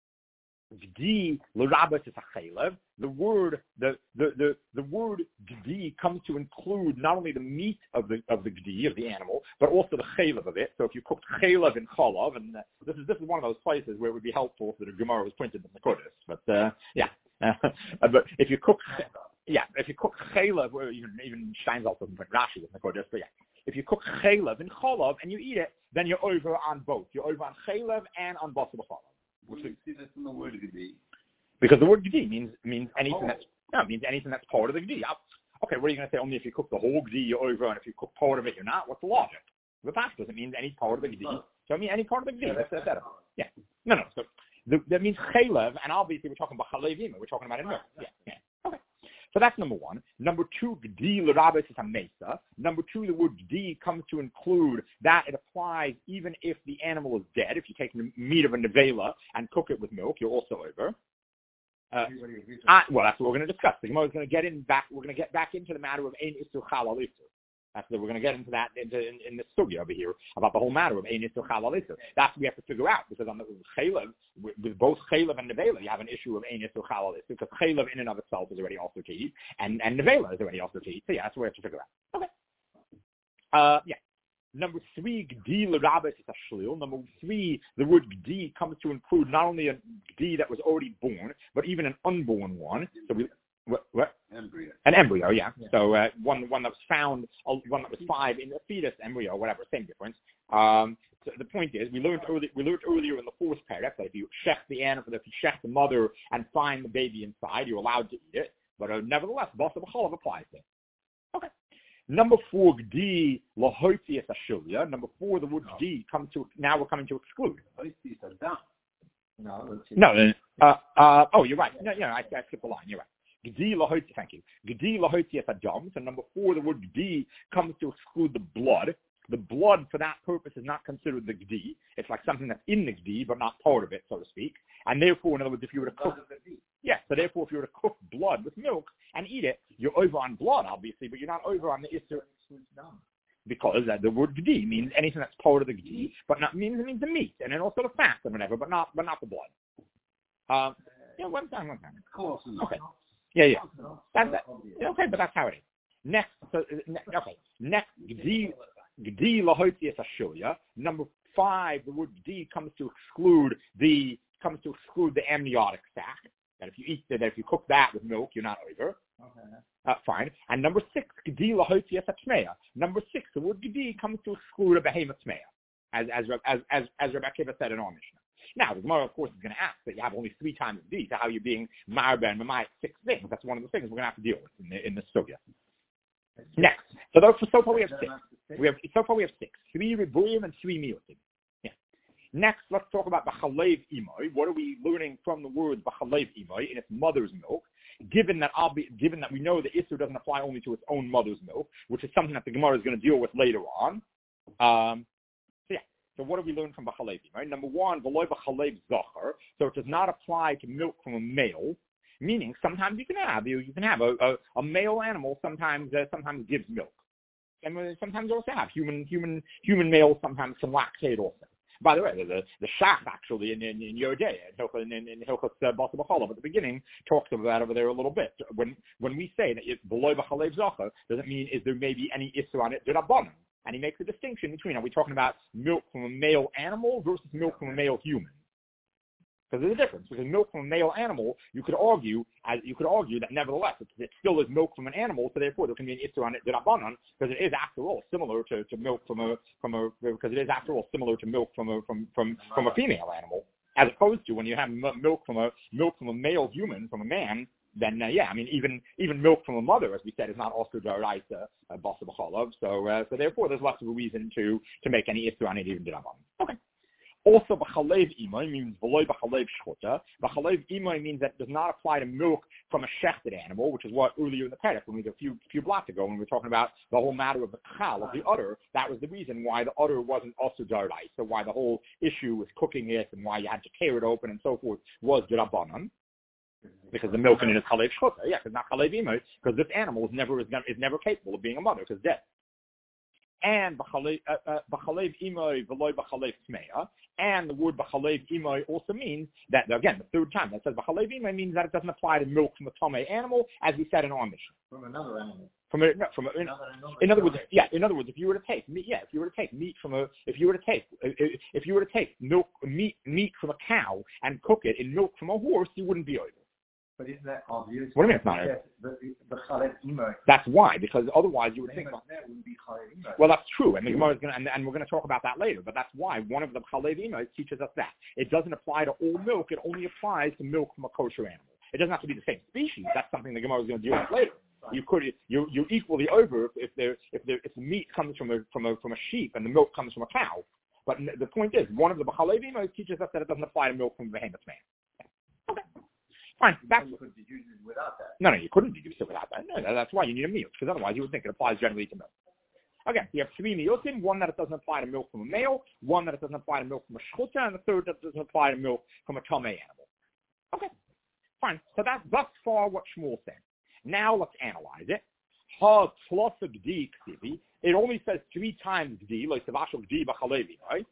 gdi l'rabas is a chaylev. The word, the, the, the, the word gdi comes to include not only the meat of the of the gdi of the animal, but also the chaylev of it. So if you cooked chaylev in chalav, and uh, this is this is one of those places where it would be helpful if the Gemara was printed in the Kodesh. But uh, yeah, but if you cook, yeah, if you cook chaylev, or even even Steinsaltz doesn't print Rashi in the Kodesh, but yeah. If you cook chaylev in chalav and you eat it, then you're over on both. You're over on chaylev and on basar b'chalav. Where do you see that's in the word gdi? Because the word gdi means means anything oh. that's no means anything that's part of the gdi. Okay, what are you going to say? Only if you cook the whole gdi you're over, and if you cook part of it you're not. What's the logic? The fact doesn't mean any part of the gdi. So I mean any part of the gdi. That's that's that. Yeah. No, no. So the, that means chaylev, and obviously we're talking about chalevim. We're talking about it. Yeah. Yeah. Okay. So that's number one. Number two, gdi l'rabes is a mesa. Number two, the word gdi comes to include that it applies even if the animal is dead. If you take the meat of a nevela and cook it with milk, you're also over. Uh, uh, well, that's what we're going to discuss. The Gemara is going to get in back. We're going to get back into the matter of ein isur chalal isur. That's the, we're going to get into that into, in, in the sugya over here about the whole matter of ein isur chalal isur. That's what we have to figure out, because on the chaylev, with, with both chaylev and nevela, you have an issue of ein isur chalal isur, because chaylev in and of itself is already also to eat, and and nevela is already also to eat. So yeah, that's what we have to figure out. Okay. Uh, yeah. Number three, gdi l'rabes is a shlil. Number three, the word gdi comes to include not only a gdi that was already born, but even an unborn one. So we. What, what? Embryo. An embryo, yeah. yeah. So uh, one one that was found, one that was five in a fetus embryo, whatever, same difference. Um, so the point is, we learned early, we learned earlier in the fourth paragraph that if you shech the animal, if you shech the mother and find the baby inside, you're allowed to eat it. But uh, nevertheless, basar b'chalav applies there. Okay. Number four, gdi lahotzias ashulya. Number four, the word gdi comes to now we're coming to exclude. No, no. Uh, uh, oh, you're right. No, yeah, I, I skipped the line. You're right. Gdi lahotzi, thank you. Gdi lahotzi es adam. So number four, the word gdi comes to exclude the blood. The blood, for that purpose, is not considered the gdi. It's like something that's in the gdi, but not part of it, so to speak. And therefore, in other words, if you were to cook, yeah. So therefore, if you were to cook blood with milk and eat it, you're over on blood, obviously, but you're not over on the issur. Because uh, the word gdi means anything that's part of the gdi, but not means it means the meat and then also the fat and whatever, but not but not the blood. Um, yeah, one time, one time. Close enough. Okay. Yeah, yeah. That's that. Okay, but that's how it is. Next, so, ne- okay. Next, gdi gdi lahotzi es ashulya. Number five, the word gdi comes to exclude the comes to exclude the amniotic sac. That if you eat that, if you cook that with milk, you're not over. Okay. Uh, fine. And number six, gdi lahotzi es atmeya. Number six, the word gdi comes to exclude a behemoth tmeya, as as as as as Rebbe Akiva said in our Mishnah. Now, the Gemara, of course, is going to ask that you have only three times D, so how you're being marba and mamai six things. That's one of the things we're going to have to deal with in the, in the sugya. Next. So, those, so far we have six. We have, so far we have six. Three ribuyim and three miyutim. Yeah. Next, let's talk about b'chalev imoi. What are we learning from the words b'chalev imoi in its mother's milk? Given that I'll be, given that we know the issur doesn't apply only to its own mother's milk, which is something that the Gemara is going to deal with later on. Um, so yeah. So what do we learn from b'chalev imoi? Number one, v'loy b'chalev zachar. So it does not apply to milk from a male. Meaning, sometimes you can have you, you can have a, a, a male animal. Sometimes uh, sometimes gives milk, and sometimes you also have human human human males sometimes can lactate also. By the way, the the Shach actually in in, in Yodea in in, in Hilchos uh, Basar B'Chalav at the beginning talks about that over there a little bit. When when we say that it's below b'chalev zachar, does it mean is there maybe any issur on it d'rabbanan? And he makes a distinction between, are we talking about milk from a male animal versus milk from a male human? Because there's a difference. Because milk from a male animal, you could argue, as you could argue that nevertheless it, it still is milk from an animal, so therefore there can be an issur on it d'rabbanan, because it is after all similar to, to milk from a from a because it is after all similar to milk from a from from from a female animal, as opposed to when you have milk from a milk from a male human, from a man. Then uh, yeah, I mean even even milk from a mother, as we said, is not also d'oraisa uh, basar b'chalav. So uh, so therefore there's less of a reason to to make any issur on it even d'rabbanan. Okay. Also, b'chalev imoi means v'loy b'chalev shchuta. B'chalev imoi means that it does not apply to milk from a shechted animal, which is what earlier in the Perek, when we did a few few blocks ago, when we were talking about the whole matter of the chal, of the udder, that was the reason why the udder wasn't also d'oraisa. So why the whole issue with cooking it and why you had to tear it open and so forth was d'rabbanan. Because the milk in it is chalev shchuta. Yeah, because not chalev imoi, because this animal is never is, is never capable of being a mother, because dead. And b'chalev imoi v'loy b'chalev tmeya. And the word b'chalev imoi also means that, again, the third time that says b'chalev imoi means that it doesn't apply to milk from a tamei animal, as we said in our mission. From another animal. From a, no, from a, in, in other words, yeah. In other words, if you were to take meat, yeah, if you were to take meat from a, if you were to take, if, if you were to take milk, meat, meat from a cow and cook it in milk from a horse, you wouldn't be over. But isn't that obvious? What do you mean it's not? Yes, the, the chalev imoi. That's why, because otherwise you would think. Well, that wouldn't be chalev imoi. Well, that's true, and the Gemara is going to, and, and we're going to talk about that later. But that's why one of the chalev imoi teaches us that it doesn't apply to all milk; it only applies to milk from a kosher animal. It doesn't have to be the same species. That's something the Gemara is going to deal with later. Right. You could you you're equally over if there if there if the meat comes from a from a from a sheep and the milk comes from a cow. But the point is, one of the chalev imoi teaches us that it doesn't apply to milk from a behemoth man. Okay. Fine. Back. You could deduce it without that. No, no, you couldn't deduce it without that. No, that's why you need a meal, because otherwise you would think it applies generally to milk. Again, you have three miyotim, one that it doesn't apply to milk from a male, one that it doesn't apply to milk from a shchuta, and the third that doesn't apply to milk from a tamei animal. Okay, fine. So that's thus far what Shmuel said. Now let's analyze it. Ha plus a gdi ksivi. It only says three times gdi, like sevashal gdi b'chalevi, right?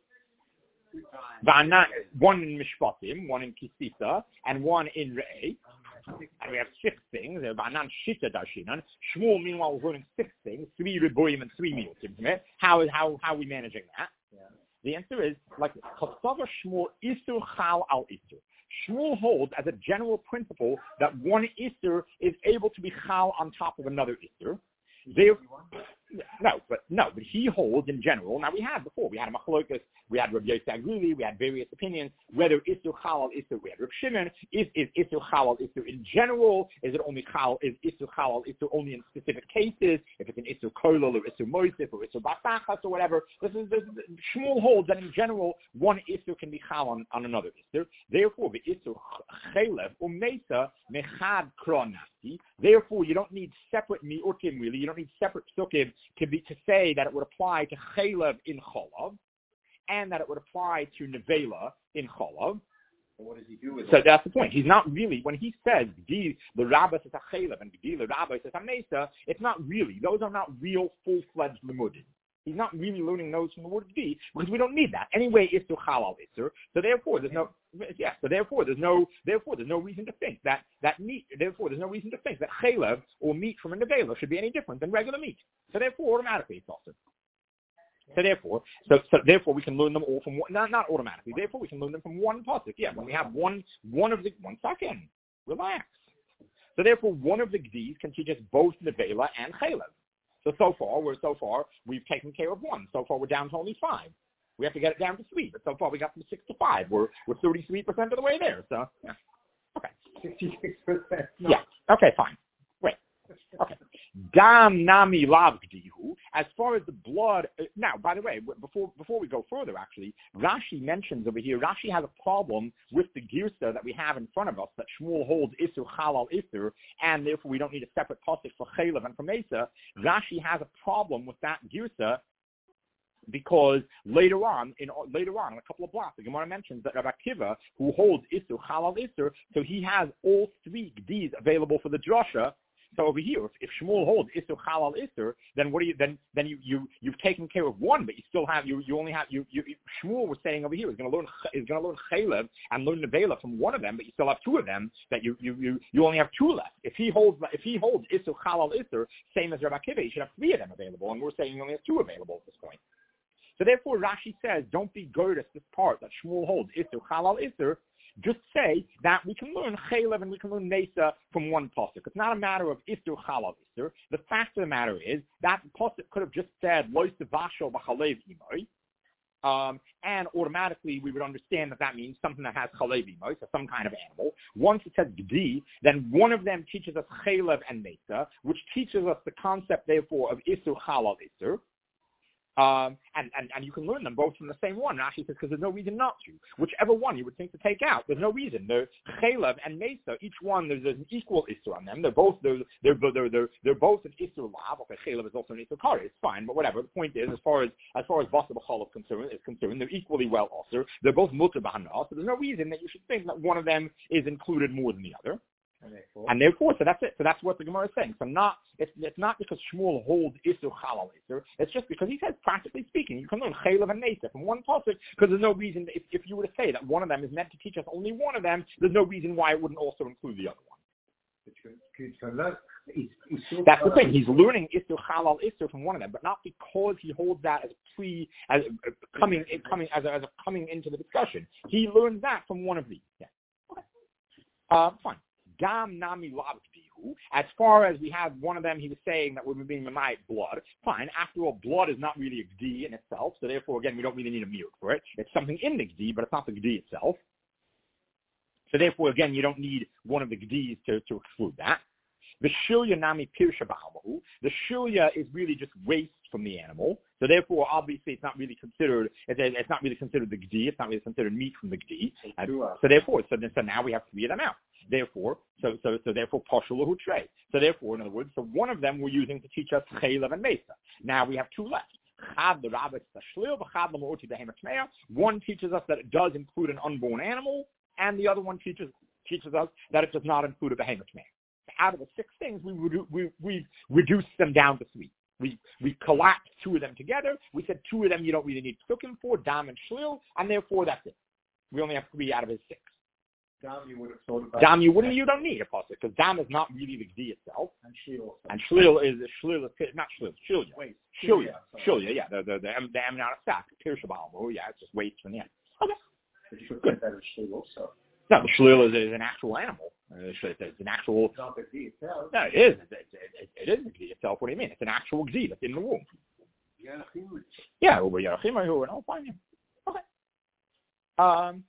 One in Mishpatim, one in Kisisa, and one in Re'eh. And we have six things. Va'anan shita darshinan. Shmuel, meanwhile, was learning six things, three riboyim and three miyotim. How, how, how are we managing that? Yeah. The answer is, like this. Chasava Shmuel isur chal al isur. Shmuel holds as a general principle that one isur is able to be chal on top of another isur. They, no, but no, but he holds in general. Now we had before we had a machlokas, we had Rabbi Yosef Agrili, we had various opinions whether isur chal al isur. We had Reb Shimon. Is is isur chal al isur in general? Is it only chal? Is isur chal al isur only in specific cases? If it's an isur kolol or isur moisif or isur basachas or whatever, this is this, Shmuel holds that in general one isur can be chal on, on another isur. Therefore, the isur chelev umesa mechad kronasi. Therefore, you don't need separate miutim really. You don't need separate psukim to be to say that it would apply to chelev in cholav, and that it would apply to nevela in cholav. What does he do with so it? That's the point. He's not really, when he says gdi l'rabbas is a chelev and gdi l'rabbas is a mesa, it's not really. Those are not real full-fledged limudim. He's not really learning those from the word gdi because we don't need that anyway. Isur halal isur. So therefore, there's no yeah. So therefore, there's no therefore there's no reason to think that that meat. Therefore, there's no reason to think that chelev or meat from a nevela should be any different than regular meat. So therefore, automatically it's also. So therefore, so, so therefore we can learn them all from one, not not automatically. Therefore, we can learn them from one pasuk. Yeah, when we have one one of the one second, relax. So therefore, one of the gdis can teach us both nevela and chelev. So so far we're so far we've taken care of one. So far we're down to only five. We have to get it down to three, but so far we got from six to five. We're we're thirty-three percent of the way there. So yeah, okay, sixty-six percent. Yeah, okay, fine. Wait, okay. Dam nami lav gdihu, as far as the blood, now, by the way, before before we go further, actually, Rashi mentions over here, Rashi has a problem with the girsa that we have in front of us, that Shmuel holds Isur Halal Isur, and therefore we don't need a separate pasuk for Chaylev and for Mesa. Rashi has a problem with that girsa, because later on, in later on, in a couple of blocks, the Gemara mentions that Rabbi Akiva, who holds Isur Halal Isur, so he has all three Gdis available for the drasha. So over here, if, if Shmuel holds Isur Halal Isur, then what do you then then you you you've taken care of one, but you still have you you only have you you Shmuel was saying over here is going to learn is going to learn Chaylev and learn Nevela from one of them, but you still have two of them that you you you, you only have two left. If he holds if he holds Isur Halal Isur, same as Rabbi Akiva, you should have three of them available, and we're saying you only have two available at this point. So therefore, Rashi says, don't be girded this part that Shmuel holds, Isur, Halal Isur. Just say that we can learn Chaylev and we can learn Mesa from one pasuk. It's not a matter of Isur, Halal Isur. The fact of the matter is that the pasuk could have just said, Lois Devasho B'Chalev Imoy, um, and automatically we would understand that that means something that has Chalev Imoy, so some kind of animal. Once it says Gdi, then one of them teaches us Chaylev and Mesa, which teaches us the concept, therefore, of Isur, Halal Isur. Um, and, and, and you can learn them both from the same one. Rashi says, because there's no reason not to. Whichever one you would think to take out, there's no reason. They're Chaylev and Mesa, each one, there's, there's an equal Isur on them. They're both, they're, they're, they're, they're, they're both an Isur Lav. Okay, Chaylev is also an Isur Kari. It's fine, but whatever. The point is, as far as, as far as Basa B'Chol is concerned, is concerned, they're equally well Osir. They're both Mutter B'Hana, so there's no reason that you should think that one of them is included more than the other. And therefore, and therefore, so that's it. So that's what the Gemara is saying. So not it's it's not because Shmuel holds Isur Halal Isur. It's just because he says, practically speaking, you can learn Chaylev and Mesa from one pasuk, because there's no reason, if, if you were to say that one of them is meant to teach us only one of them, there's no reason why it wouldn't also include the other one. That's the thing. He's learning Isur Halal Isur from one of them, but not because he holds that as pre as uh, coming coming as a, as a coming into the discussion. He learned that from one of these. Yeah. Okay. Uh, fine. Gam Nami Labdihu. As far as we have one of them, he was saying that we're being Mamait blood. Fine. After all, blood is not really a Gdi in itself, so therefore, again, we don't really need a mute for it. It's something in the Gdi, but it's not the Gdi itself. So therefore, again, you don't need one of the Gdis to, to exclude that. The Shilya Nami Pirsha Ba'amahu. The Shilya is really just waste from the animal. So therefore, obviously, it's not really considered, it's, it's not really considered the Gdi. It's not really considered meat from the Gdi. And so therefore, so, then, so now we have three of them out. Therefore, so so so therefore, Pashalahu Trey. So therefore, in other words, so one of them we're using to teach us Chaylev and Mesa. Now we have two left. One teaches us that it does include an unborn animal, and the other one teaches teaches us that it does not include a behemoth man. Out of the six things, we redu- we we reduced them down to three. We we collapsed two of them together. We said two of them you don't really need psukim for, Dam and Shlil, and therefore that's it. We only have three out of his six. Dam you would have thought about. Dam you wouldn't. You don't need a pasuk because Dam is not really the Gdi itself. And Shlil. And Shlil is Shlil is not Shlil. Shilya. Wait. Shilya. Shilya. Yeah. The the the the amnat sack. Pirshabal. Oh yeah. It's just waste from the end. Okay. But you could put that as Shlil also. No, the Shlil is, is an actual animal. Uh, it's an actual. It's not the Gdi itself. No, it is. It, it, it, it is the Gdi itself. What do you mean? It's an actual Gdi that's in the womb. Yeah. Over Yarachim. Oh, fine. Okay. Um.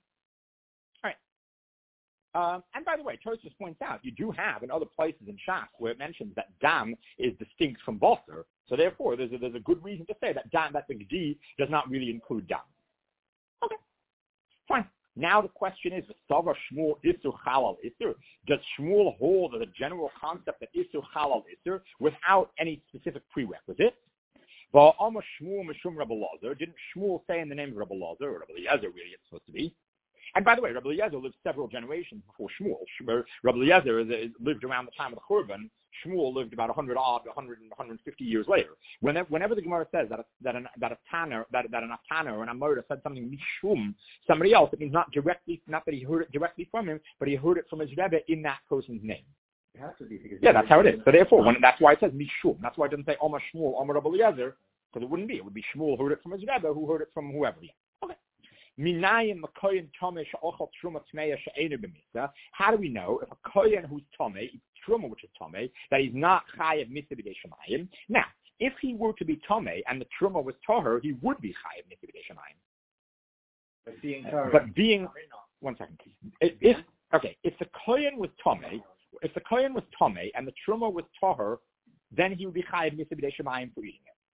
Um, and by the way, Tosfos points out, you do have in other places in Shas where it mentions that Dam is distinct from Basar. So therefore, there's a, there's a good reason to say that Dam, that the Gdi, does not really include Dam. Okay, fine. Now the question is, Sava Shmuel Isur Halal Isur. Does Shmuel hold as a general concept that Isur Halal Isur without any specific prerequisite? Well, almost Shmuel Mishum Rabbi Lazar. Didn't Shmuel say in the name of Rabbi Lazar, or Rabbi Eliezer really it's supposed to be? And by the way, Rabbi Eliezer lived several generations before Shmuel. Rabbi Eliezer is, is, lived around the time of the Churban. Shmuel lived about one hundred odd, one hundred, one hundred fifty years later. Whenever, whenever the Gemara says that a, that an that a tanner, that, that an Atana or an Amora said something mishum, somebody else, it means not directly, not that he heard it directly from him, but he heard it from his Rebbe in that person's name. It has to be because yeah, that's how it is. So therefore, when, that's why it says mishum. That's why it doesn't say Omar Shmuel, Omar Rabbi Eliezer, because it wouldn't be. It would be Shmuel heard it from his Rebbe, who heard it from whoever. Yeah. Okay. How do we know if a kohen who's tomei, truma which is tomei, that he's not chayav mitzvah b'dei shemayim? Now, if he were to be tomei and the truma was toher, he would be chayav mitzvah b'dei shemayim. But being, uh, but being one second, if, if okay, if the kohen was tomei, if the kohen was tomei and the truma was toher, then he would be chayav mitzvah b'dei shemayim for eating it.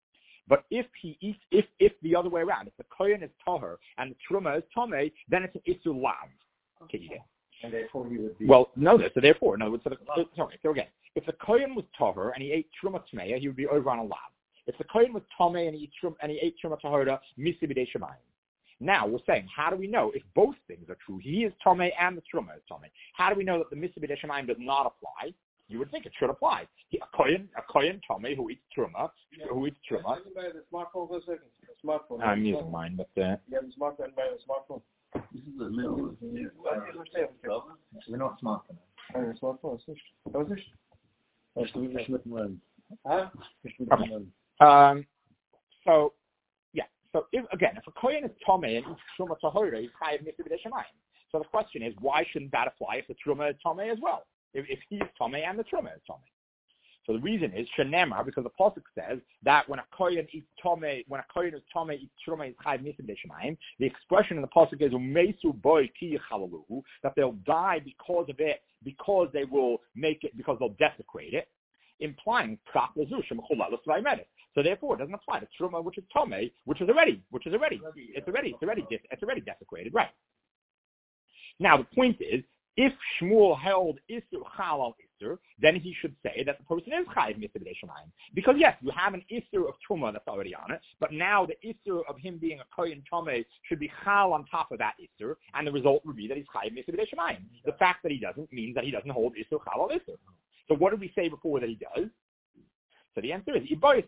But if he eats, if if the other way around, if the kohen is tahor and the truma is tameh, then it's an isur lav. Okay. And therefore he would be. Well, no, so therefore, in other words, so, the, sorry, so again, if the kohen was tahor and he ate truma tmeya, he would be over on a lav. If the kohen was tameh and he ate truma and he ate truma tahora, misi b'dei shemayim. Now we're saying, how do we know if both things are true? He is tameh and the truma is tameh. How do we know that the misi b'dei shemayim does not apply? You would think it should apply. He, a kohen, a kohen tameh who eats truma, yeah. who eats truma. The smartphone for a second. The smartphone. I'm using mine, but uh, yeah, the smartphone. By the smartphone. This is the middle. We're not smart enough. Ein Smartphone ist nicht. Das ist nicht. Das ist nicht mit meinem. Ah? Um. So, yeah. So if, again, if a kohen is tameh and eats truma tahora, he's chayav misi b'dei shemayim. So the question is, why shouldn't that apply if the truma is tameh as well? If, if he's tameh and the truma is tameh. So the reason is shenemar, because the pasuk says that when a kohen eats tameh, when a kohen is tameh eats truma, is chayav misi b'dei shemayim. The expression in the pasuk is umesu boy ki yachalaluhu, that they'll die because of it, because they will make it, because they'll desecrate it, implying prat lezu shemchulalus vaymedet. So therefore, it doesn't apply to truma, which is tameh, which is already, which is already, it's already, it's already, it's already desecrated, right? Now the point is, if Shmuel held isur chalal isur, then he should say that the person is chayiv misi b'dei shemayim. Because yes, you have an isur of truma that's already on it, but now the isur of him being a kohen tameh should be chal on top of that isur, and the result would be that he's chayiv misi b'dei shemayim. The fact that he doesn't means that he doesn't hold isur chalal isur. So what did we say before that he does? So the answer is,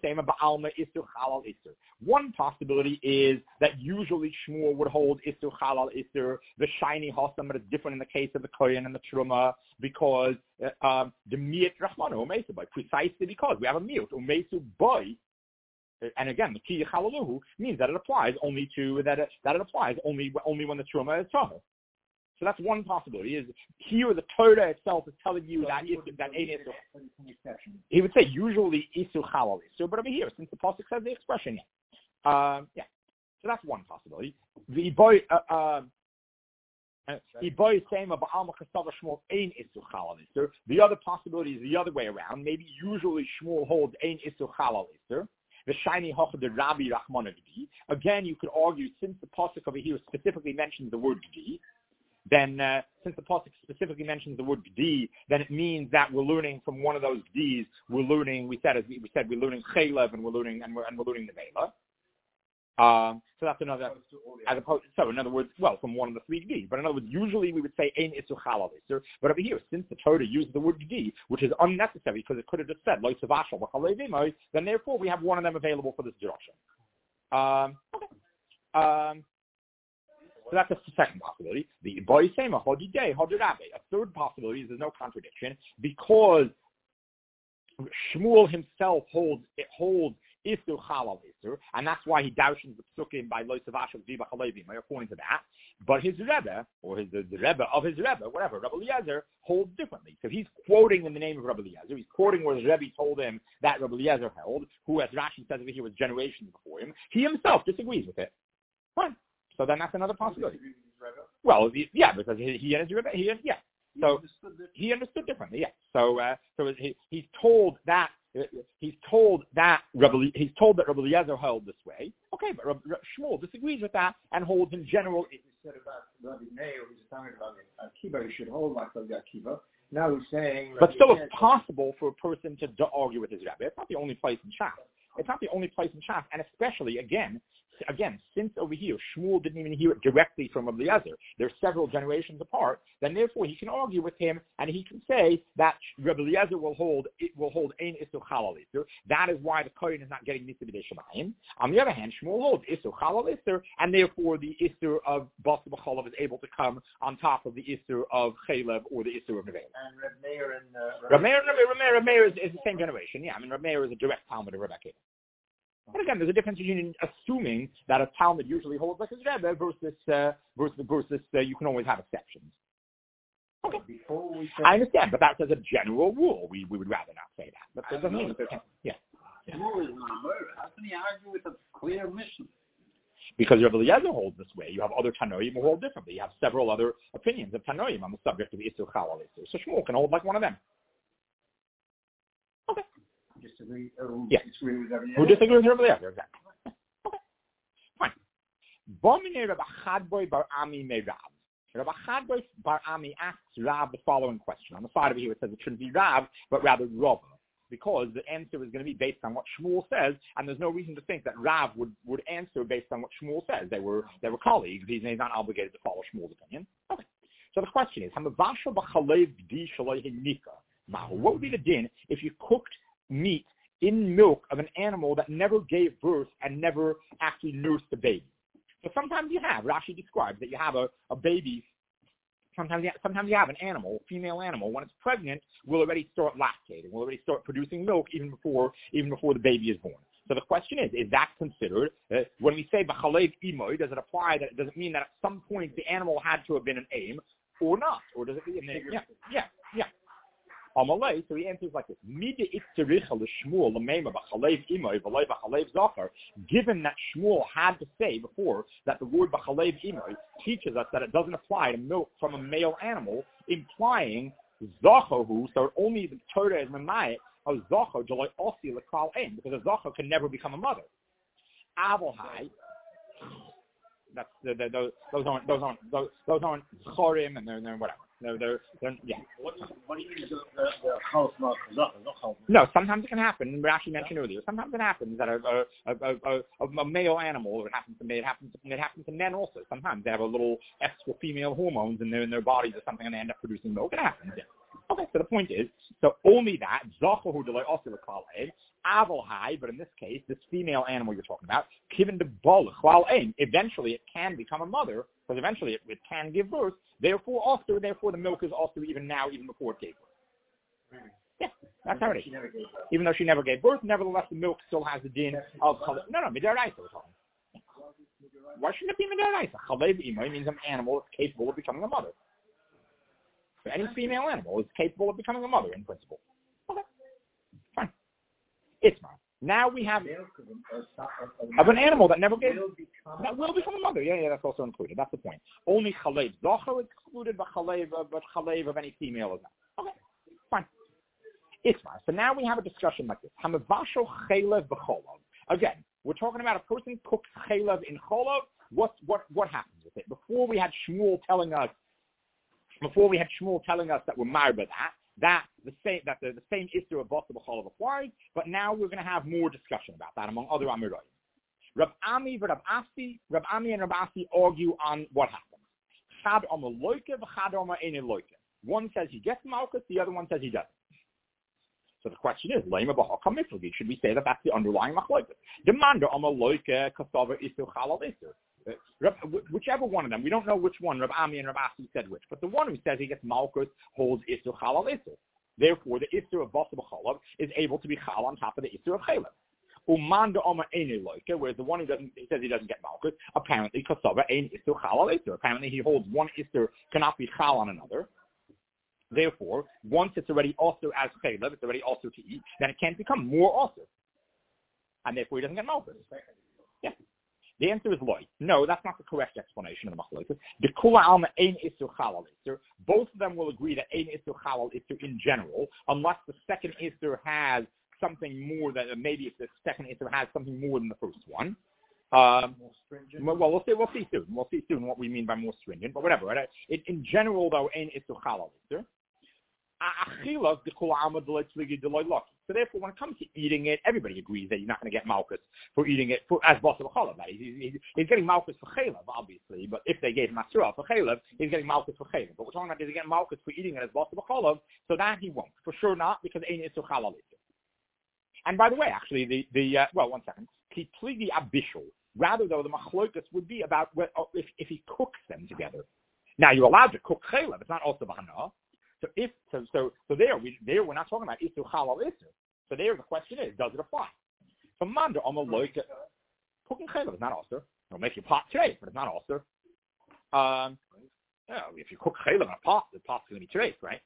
one possibility is that usually Shmuel would hold Isur Chalal Isur, the shiny Hossam, but it's different in the case of the Kohen and the Truma, because uh, um, the Miet Rahmanu Umesu Boy, precisely because we have a Miut Umesu Boy, and again, the Ki Chalaluhu means that it applies only to, that it, that it applies only, only when the Truma is Tahor. So that's one possibility. Is here the Torah itself is telling you so that isur, that ain't isur. He would say usually isur chalal isur, but over here, since the pasuk says the expression, yeah, um, yeah. So that's one possibility. The boy, uh, the boy saying about Alma Chasava Shmuel ain't isur chalal isur. The other possibility is the other way around. Maybe usually Shmuel holds ain't isur chalal isur. The shiny hoch the Rabbi Rachman Gdi. Again, you could argue since the pasuk over here specifically mentions the word Gdi. Then, uh, since the pasuk specifically mentions the word gdi, then it means that we're learning from one of those gdis. We're learning. We said, as we, we said, we're learning chaylev, and we're learning, and we're and we're learning the vela. Um, so that's another. As opposed, so in other words, well, from one of the three gdis. But in other words, usually we would say ein isur chalal isur. But over here, since the Torah used the word gdi, which is unnecessary because it could have just said lo tzavashal v'chalei v'imoy, then therefore we have one of them available for this drasha. Um, okay. Um, So that's the second possibility. The boy sema hodidei hodirabe. A third possibility is there's no contradiction because Shmuel himself holds it holds isur chalal isur, and that's why he douches the psukim by lo savashal diba chalevim according to that. But his Rebbe, or his the, the Rebbe of his Rebbe, whatever, Rabbi Eliezer holds differently. So he's quoting in the name of Rabbi Eliezer. He's quoting where his Rebbe told him that Rabbi Eliezer held, who, as Rashi says over here, was generations before him. He himself disagrees with it. Fine. So then that's another possibility. Well, he, yeah, because he, he and his Rebbe, he yeah. So he understood differently. Yeah. So uh, so he, he's told that uh, he's told that Rebbe, he's told that Rabbi Eliezer held this way. Okay, but Rabbi, Shmuel disagrees with that and holds in general. He said about Rabbi Meir, who's talking about Akiva, he should hold like Rabbi Akiva. Now he's saying. But still, it's possible for a person to, to argue with his Rebbe. It's not the only place in Shas. It's not the only place in Shas, and especially again. Again, since over here Shmuel didn't even hear it directly from Rabbi Eliezer, they're several generations apart. Then, therefore, he can argue with him, and he can say that Rabbi Eliezer will hold it will hold ein isur chalal isur. That is why the kohen is not getting misi b'dei shemayim. On the other hand, Shmuel holds isur chalal isur, and therefore the isur of basa b'chalav is able to come on top of the isur of chaylev or the isur of nevela. And Reb Meir and uh, Reb Meir, Reb Meir, Reb Meir is, is the same generation. Yeah, I mean Reb Meir is a direct talmid of Rebbe Akiva. But again, there's a difference between assuming that a Talmud usually holds like his Rebbe versus uh, versus versus uh, you can always have exceptions. Okay, Before we say I understand, but that's as a general rule. We we would rather not say that. But that doesn't mean that there can't. Yeah. yeah. Shmuel is not murder. How can he argue with a clear mission? Because Rabbi Eliezer holds this way. You have other Tanoim who hold differently. You have several other opinions of Tanoim on the subject of Isur Chalal Isur. So Shmuel can hold like one of them. Okay. just to disagree, uh, who yeah. disagree with Rabbi Who disagree with Rabbi Eliezer, exactly. Okay, fine. Bomine Rabbi Chadboy Bar Ami me Rav. Rabbi Chadboy Bar Ami asks Rav the following question. On the side of it here it says it shouldn't be Rav, but rather Rav, because the answer is going to be based on what Shmuel says, and there's no reason to think that Rav would, would answer based on what Shmuel says. They were they were colleagues. He's, he's not obligated to follow Shmuel's opinion. Okay. So the question is, what would be the din if you cooked meat in milk of an animal that never gave birth and never actually nursed the baby? So sometimes you have, Rashi describes that you have a, a baby. Sometimes you, have, sometimes you have an animal, female animal, when it's pregnant, will already start lactating, will already start producing milk even before even before the baby is born. So the question is, is that considered, uh, when we say b'chalev imoy, does it apply, that, does it mean that at some point the animal had to have been an aim or not? Or does it mean, yeah, yeah, yeah. Amalei, so he answers like this. Given that Shmuel had to say before that the word b'chalev imoy teaches us that it doesn't apply to milk from a male animal, implying zachahu, so only the Torah is memayit of zachahu jaloi osi l'kal aim, because a zachahu can never become a mother. Avalhai, that's the, the, those, those aren't those aren't those, those aren't chorim and they're, they're whatever. They're, they're, they're, yeah. What do you, what do you mean the, the, the house not chazak? No, sometimes it can happen. Rashi mentioned earlier. Sometimes it happens that a a, a, a, a male animal, it happens to me. It happens. To, it happens to men also. Sometimes they have a little extra female hormones in their in their bodies or something, and they end up producing milk. It happens. Yeah. Okay, so the point is, so only that zachahu delay also l'kal ein aval hai, but in this case, this female animal you're talking about, given the bol l'kal ein, eventually it can become a mother, because eventually it, it can give birth. Therefore, also, therefore, the milk is also even now, even before it gave birth. Yeah, that's how it is. Even though she never gave birth, nevertheless, the milk still has the din of chalev. No, no, midaraisa we're talking. Why shouldn't it be midaraisa? Chalev imoy means an animal is capable of becoming a mother. So any female animal is capable of becoming a mother in principle. Okay, fine. Itzmar. Now we have of an animal that never gave that will become a mother. Yeah, yeah, that's also included. That's the point. Only chalev zacher is excluded, but chalev, but chalev of any female is not. Okay, fine. Itzmar. So now we have a discussion like this. Hamavasho chalev b'cholov. Again, we're talking about a person cooks chalev in cholov. What what what happens with it? Before we had Shmuel telling us. Before we had Shmuel telling us that we're married by that, that the same that the, the same issue of Basa B'cholav applies, but now we're going to have more discussion about that among other Amiroyim. Rab Ami and Rab Asi, Rab Ami and Rab Asi argue on what happens. Chad Omer Loike, v'Chad Omer Eine Loike. One says he gets Malchus, the other one says he doesn't. So the question is, Lema B'Hakam Miflagi, should we say that that's the underlying Machlokes? Demanda Omer Loike, Kasava Isu Chalal Isu. Whichever one of them, we don't know which one, Rab Ami and Rab Asi said which, but the one who says he gets Malchus holds Isur Chalal Isur. Therefore, the Isur of Basa B'cholav is able to be Chal on top of the Isur of Chalev. Umanda Omer Eine Loike, whereas the one who doesn't, he says he doesn't get Malchus, apparently Kasava Ein Isur Chalal Isur. Apparently he holds one Isur cannot be Chal on another. Therefore, once it's already also as Chalev, it's already also to eat, then it can't become more also. And therefore he doesn't get Malchus. Yeah. The answer is loy. No, that's not the correct explanation of the machlokes. The kula alma ein isur chalal isur. Both of them will agree that ein isur chalal isur in general, unless the second isur has something more than maybe if the second isur has something more than the first one. Um, more stringent. Well, we'll see. We'll see soon. We'll see soon what we mean by more stringent. But whatever. Right? It, in general, though, ein isur chalal isur. So therefore, when it comes to eating it, everybody agrees that you're not going to get Malchus for eating it for, as Basa B'cholav. He's, he's, he's getting Malchus for Chalev, obviously, but if they gave him Asura for Chalev, he's getting Malchus for Chalev. But we're talking about is he getting Malchus for eating it as Basa B'cholav, so that he won't. For sure not, because Ein Isur Chalal Isur. And by the way, actually, the, the uh, well, one second, Ki Pligi Abishul. Rather, though, the Machlokas would be about if, if he cooks them together. Now, you're allowed to cook Chalev, it's not also B'hana. So if so so so there we there we're not talking about Isur Chalal Isur. So there the question is, does it apply? So Manda Omer Loike, cooking Chalev is not also. It'll make your pot treif, but it's not also. Um, you know, if you cook Chalev in a pot, the pot's going to be treif, right?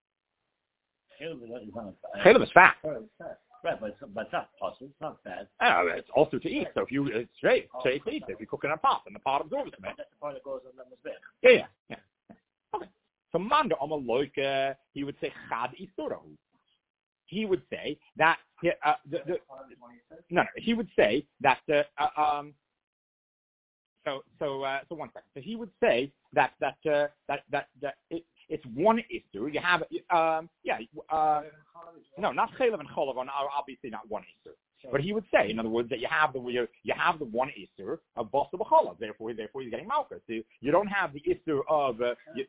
Chalev is fat. Right, but it's, but it's not possible. It's not bad. Uh, it's also to eat. So if you it's treif, treif to eat. If you cook in a pot, and the pot absorbs it. That's the part that goes on the mizbech. Yeah, yeah, yeah. Okay. So Manda Omer Loike, he would say Chad Isurahu. he would say that uh, the, the, no, no, he would say that the uh, um. So so uh, so one second. So he would say that that uh, that that that it, it's one issue. You have um yeah uh, no not chaylev and cholav are obviously not one issue. But he would say, in other words, that you have the you, you have the one issue of basa b'cholav. Therefore, therefore he's getting malchus. So you, you don't have the issue of uh, you,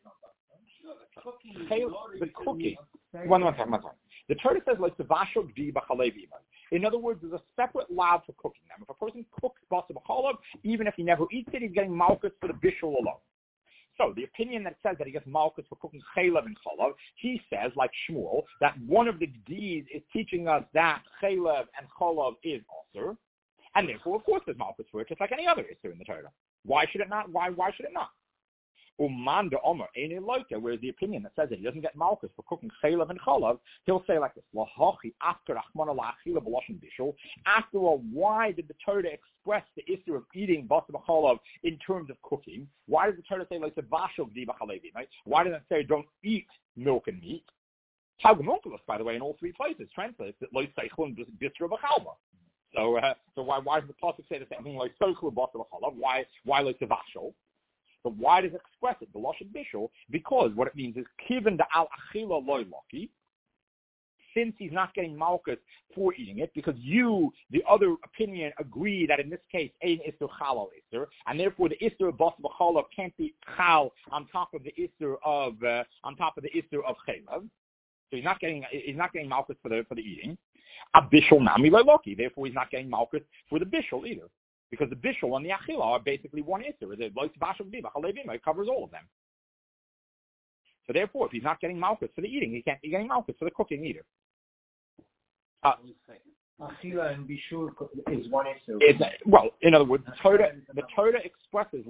the cooking. One one second, one second. The Torah says like sevashel gdi b'chalev. In other words, there's a separate law for cooking them. If a person cooks basa b'cholav, even if he never eats it, he's getting malchus for the bishul alone. So the opinion that says that he gets malchus for cooking chaylev and cholav, he says, like Shmuel, that one of the gdis is teaching us that chaylev and cholav is also, and therefore, of course, there's malchus for it, just like any other issue in the Torah. Why should it not? Why? Why should it not? Uman de Omer ain't loika, whereas the opinion that says that he doesn't get malchus for cooking chaylev and cholav, he'll say like this: Lahachi after achmana la'achila b'loshen bishul. After all, why did the Torah express the issue of eating basa b'cholav in terms of cooking? Why does the Torah say like the vashel gdi b'chalevi? Right? Why doesn't it say don't eat milk and meat? Targumunculus, by the way, in all three places translates that loy seichel and bisra b'chalva. So, uh, so why why does the pasuk say the same thing like seichel basa b'cholav? Why why like the vashel? But why does it express it? The Lashon Bishul, because what it means is kiven da al achila loy loki, since he's not getting malchus for eating it, because you, the other opinion, agree that in this case, ein isur chalal isur, and therefore the isur of bas b'chalav can't be chal on top of the isur of uh, on top of the isur of chaylev. So he's not getting he's not getting malchus for the for the eating. A bishul nami loy loki, therefore he's not getting malchus for the bishul either. Because the bishul and the achila are basically one issue. It covers all of them. So therefore, if he's not getting malchus for the eating, he can't be getting malchus for the cooking either. Uh, achila and bishul is one issue. Well, in other words, the Torah, the Torah expresses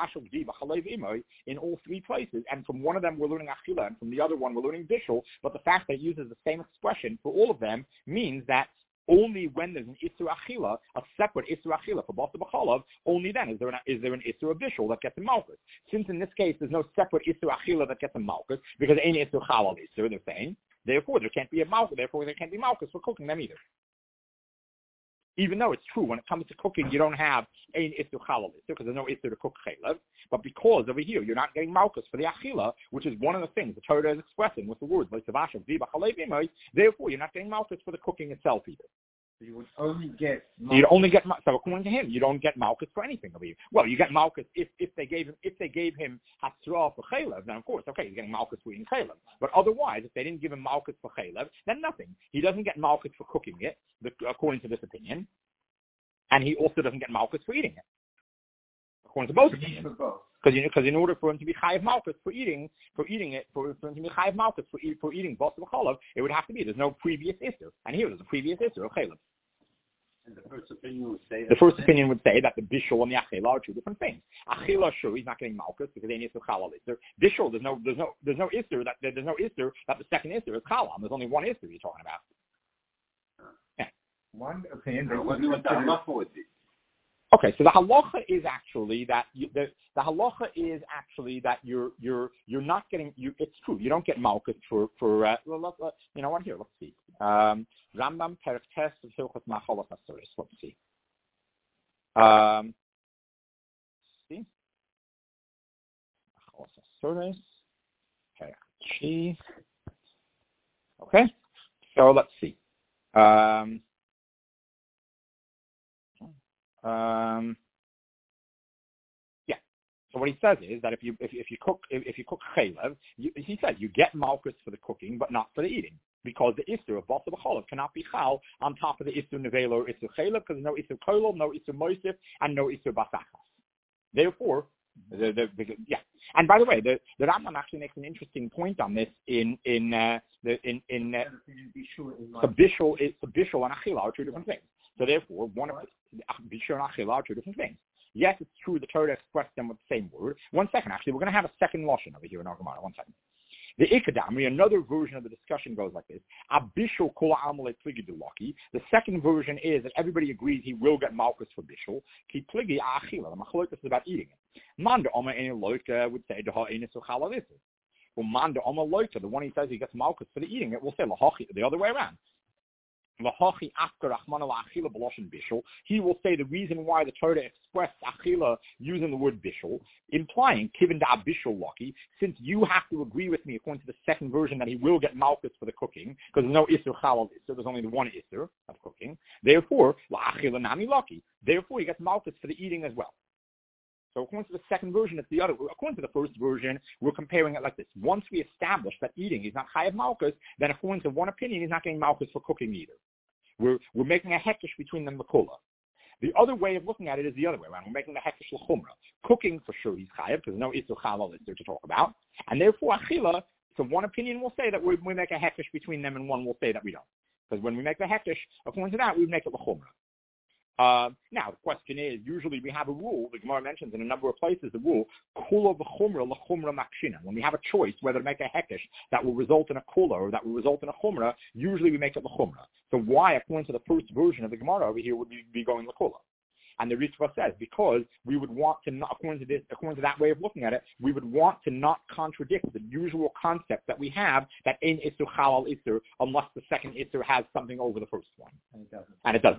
in all three places, and from one of them we're learning achila, and from the other one we're learning bishul. But the fact that it uses the same expression for all of them means that only when there's an Isur Achila, a separate Isur Achila for Basa B'cholav, only then is there an, is there an Isur Bishul that gets a Malchus. Since in this case there's no separate Isur Achila that gets a Malchus, because any Isur Chalal Isur, they're saying, therefore there can't be a Malchus, therefore there can't be Malchus for cooking them either. Even though it's true, when it comes to cooking, you don't have any Isur Chalal Isur, because there's no Isur to cook Chaylev, but because over here you're not getting Malchus for the Achila, which is one of the things the Torah is expressing with the words, like therefore you're not getting Malchus for the cooking itself either. So you would only get Malchus. You'd only get, so according to him, you don't get Malchus for anything over here. Well, you get Malchus if, if they gave him, if they gave him Hatzra for Chaylev, then of course, okay, he's getting Malchus for eating Chaylev. But otherwise, if they didn't give him Malchus for Chaylev, then nothing. He doesn't get Malchus for cooking it, according to this opinion. And he also doesn't get malchus for eating it, according to both opinions. Because you know, in order for him to be chayav malchus for eating, for eating it, for, for him to be chayav malchus for, eat, for eating basa b'cholav, it would have to be there's no previous issur, and here there's a previous issur of chaylev. And the first opinion would say. The first opinion would say that the bishul and the achila are two different things. Achila, sure, he's not getting malchus because they need to chalal issur. Bishul, there's no, there's no, there's no issur that there's no issur that the second issur is chalam. There's only one issur you're talking about. One opinion. Okay, so the halacha is actually that you, the the halacha is actually that you're you're you're not getting you. It's true, you don't get malchus for for uh, well, let, let, you know what here. Let's see. Um, Rambam Perek Tes of Hilchos Machalos Aseres. Let's see. Um, see. Machalos Aseres. Perek Chi. Okay, so let's see. Um. Um, yeah. So what he says is that if you if, if you cook if, if you cook chaylev, you, he said you get malchus for the cooking, but not for the eating, because the issur of basa b'cholav cannot be chal on top of the issur nevela or issur chaylev, because there's no issur kolol, no issur moisif, and no issur basachas. Therefore, the, the, the, yeah. And by the way, the, the Rambam actually makes an interesting point on this in in uh, the in in uh, the bishul is the bishul and achila are two different things. So therefore, one of the bishul and achila are two different things. Yes, it's true the Torah expressed them with the same word. One second, actually, we're going to have a second lashon over here in our Gemara. One second. The Ikadamri, another version of the discussion goes like this. Abishul kol amalei pligi dulaki. The second version is that everybody agrees he will get malchus for bishul. Ki pligi achila. The machlokes is about eating it. Manda Oma any loika would say daha enis uchalavisu. Well, Manda Oma loika, the one he says he gets malchus for the eating it, will say lahachi, the other way around. He will say the reason why the Torah expressed achila using the word bishul, implying kiven da bishul lucky, since you have to agree with me according to the second version that he will get malchus for the cooking, because there's no isur chalal isur, there's only the one isur of cooking. Therefore, la achila nami lucky. Therefore, he gets malchus for the eating as well. So according to the second version, it's the other. According to the first version, we're comparing it like this. Once we establish that eating is not chayav malchus, then according to one opinion, he's not getting malchus for cooking either. We're we're making a hekesh between them makula. The other way of looking at it is the other way around. We're making a hekesh l'chumra. Cooking for sure he's chayav because no isur chalal is there to talk about, and therefore achila. So one opinion will say that we we make a hekesh between them, and one will say that we don't. Because when we make the hekesh, according to that, we make it l'chumra. Uh, now, the question is, usually we have a rule, the Gemara mentions in a number of places the rule, kula v'chumra l'chumra makshina. When we have a choice whether to make a hekesh that will result in a kula or that will result in a chumra, usually we make it l'chumra. So why, according to the first version of the Gemara over here, would we be going l'kula? And the Ritva says, because we would want to not, according to this, according to that way of looking at it, we would want to not contradict the usual concept that we have that ein isur chalal isur, unless the second isur has something over the first one. And it doesn't. And it doesn't.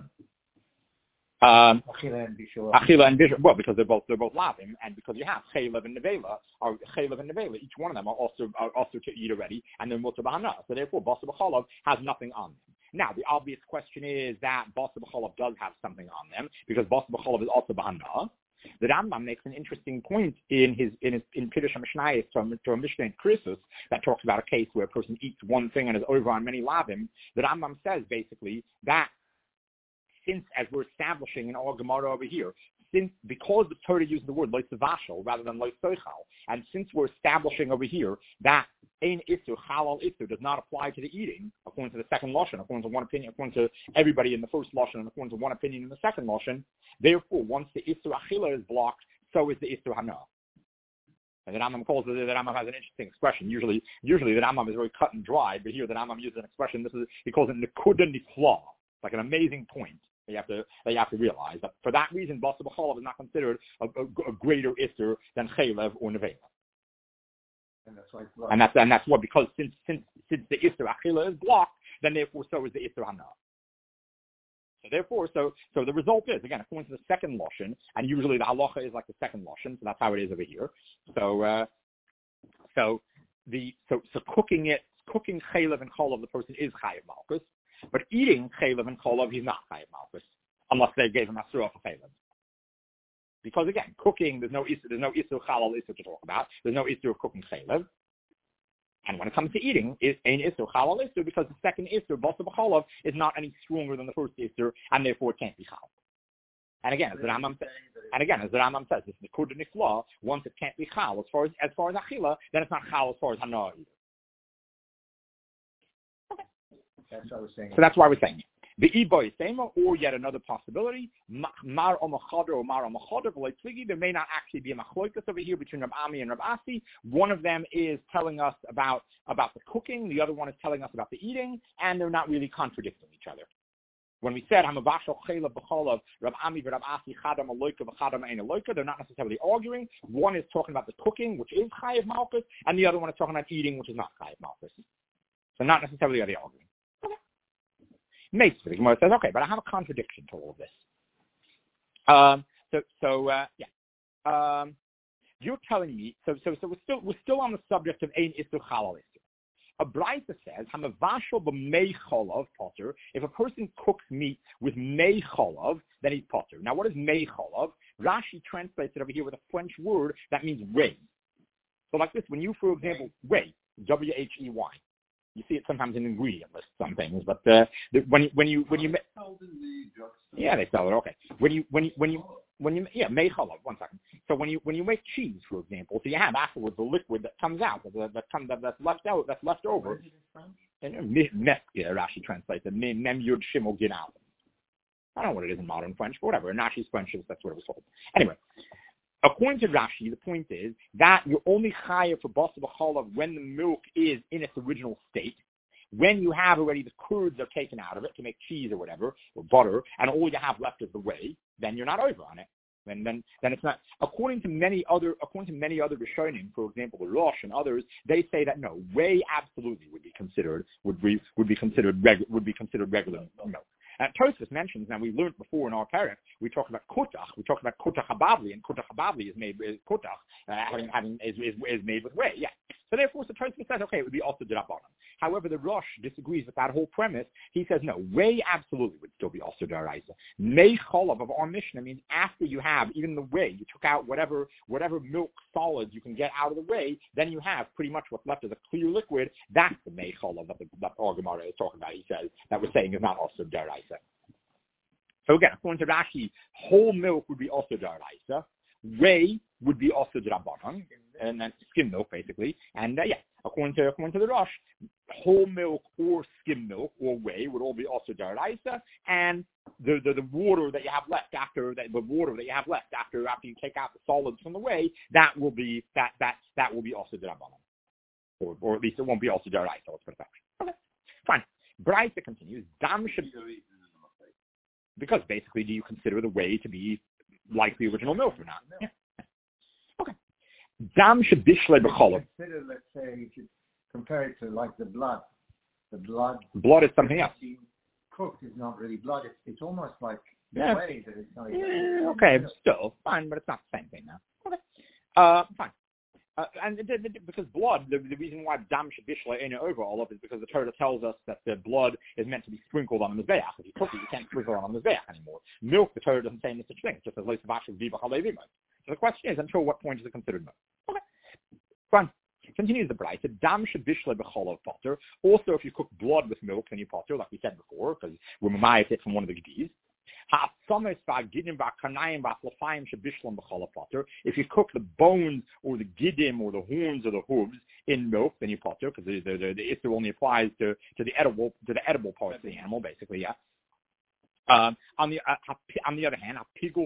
Um, Achila and Bishul. Achila and Bishul. Well, because they're both they're both lavim, and because you have Chaylev and Nevela, or Chaylev and Nevela, each one of them are also are also to eat already, and then Mutar B'Hana. So therefore, Basa B'Cholav has nothing on them. Now, the obvious question is that Basa B'Cholav does have something on them because Basa B'Cholav is also B'Hana. The Rambam makes an interesting point in his in his in Kiddush HaMishnayos from from Mishnah and Krisus that talks about a case where a person eats one thing and is over on many lavim. The Rambam says basically that. Since, as we're establishing in our Gemara over here, since because the Torah uses the word loy sevashal rather than loy soichal, and since we're establishing over here that ein isur halal isur does not apply to the eating, according to the second lashon, according to one opinion, according to everybody in the first lashon, and according to one opinion in the second lashon, therefore, once the isur achila is blocked, so is the isur hana. And the Rambam calls it, the Rambam has an interesting expression. Usually, usually the Rambam is very cut and dry, but here the Rambam uses an expression. This is he calls it nekuda nifla, like an amazing point. You have to that you have to realize that for that reason, Basa B'Cholav is not considered a, a, a greater isur than Chaylev or Nevela. And that's why. And that's and that's what because since since since the isur achila is blocked, then therefore so is the isur hana. So therefore, so so the result is again according to the second lashon, and usually the halacha is like the second lashon, so that's how it is over here. So uh, so the so so cooking it cooking Chaylev and Cholav the person is chayav malchus. But eating chaylev and cholav, he's not chayav malchus, unless they gave him asura for chaylev. Because again, cooking, there's no isur, there's no isur chalal isur to talk about. There's no isur of cooking chaylev. And when it comes to eating, it ain't isur chalal isur because the second isur, basa b'cholav, is not any stronger than the first isur, and therefore it can't be chal. And again, as the Rambam says, and again, as the Rambam says, it's the kuda nifla. Once it can't be chal as far as as far as achila, then it's not chal as far as hana either. That's what I was saying. So that's why we're saying it. The iboy sema, or yet another possibility, mar omachadr or mar omachadr v'leitligi. There may not actually be a machloikas over here between Rab Ami and Rab Asi. One of them is telling us about about the cooking. The other one is telling us about the eating, and they're not really contradicting each other. When we said hamavashal chaylev b'cholav, Rab Ami v'Rab Asi chadam aloika v'chadam ein aloika, they're not necessarily arguing. One is talking about the cooking, which is chayav malchus, and the other one is talking about eating, which is not chayav malchus. So not necessarily are they arguing. Makes the Gemara says, okay, but I have a contradiction to all of this. Um, so, so uh, yeah, um, you're telling me. So, so, so we're still we're still on the subject of ein isur chalal isur. A brayta says, hamavashal b'mei cholav potter. If a person cooks meat with mei cholav, then he's potter. Now, what is mei cholav? Rashi translates it over here with a French word that means whey. So, like this, when you, for example, whey, W H E Y. You see it sometimes in ingredient lists, some things, but uh, the, when you when you when you yeah, they sell it. Okay, when you when you when you when you yeah, mei chalav. One second. So when you when you make cheese, for example, so you have afterwards the liquid that comes out, that that comes that, that's left out, that's left over. And mes, yeah, Rashi translates it. Mem yud shimol gin out. I don't know what it is in modern French, but whatever. In Rashi's French, that's what it was called. Anyway. According to Rashi, the point is that you're only chayav for basa b'cholav when the milk is in its original state. When you have already the curds are taken out of it to make cheese or whatever, or butter, and all you have left is the whey, then you're not over on it. then then then it's not. According to many other according to many other Rishonim, for example, the Rosh and others, they say that no, whey absolutely would be considered would be would be considered reg, would be considered regular milk. Uh, Tosfos mentions, now we learned before in our parak, we talked about kotach, we talked about kotach habavli, and kotach habavli is made is kotach, uh, having, having is, is, is made with whey, yeah. So therefore, the Tosfos says, okay, it would be also d'Rabbanan. However, the Rosh disagrees with that whole premise. He says, no, whey absolutely would still be also d'Oraisa. Mei cholav of our Mishnah means after you have even the whey, you took out whatever whatever milk solids you can get out of the whey, then you have pretty much what's left as a clear liquid. That's the mei cholav that the that our Gemara is talking about. He says that we're saying is not also d'Oraisa. So again, according to Rashi, whole milk would be also d'Oraisa. Whey would be also d'Rabbanan, and then skim milk basically. And uh, yeah, according to according to the Rosh, whole milk or skim milk or whey would all be also d'Oraisa, and the, the the water that you have left after that the water that you have left after after you take out the solids from the whey, that will be that that that will be also d'Rabbanan, or or at least it won't be also d'Oraisa. Let's put it that way. Okay, fine. Braisa continues. Dam should, because basically, do you consider the whey to be like the original milk or not? Yeah. Okay. Dam shebishle b'cholav. Consider, let's say, if you compare it to like the blood, the blood. Blood is something else. Cooked is not really blood. It's, it's almost like the yeah. way that it's not. Yeah, okay, still fine, but it's not the same thing now. Okay. Uh, fine. Uh, and it, it, it, because blood, the, the reason why dam shebishle ain't over all of it is because the Torah tells us that the blood is meant to be sprinkled on the mizbeach. If you cook it, you can't sprinkle it on the mizbeach anymore. Milk, the Torah doesn't say any such thing. It's just as lois of diva halevim. So the question is, until what point is it considered milk? Okay, fine. Continues the Braisa. Dam shebishle b'cholav potter. Also, if you cook blood with milk, then you potter, like we said before, because we're mamayat it from one of the gedis. If you cook the bones or the gidim or the horns or the hooves in milk, then you potter, because the the, the, the issue only applies to, to the edible to the edible parts of the animal, basically, yeah. Um, on the uh, on the other hand,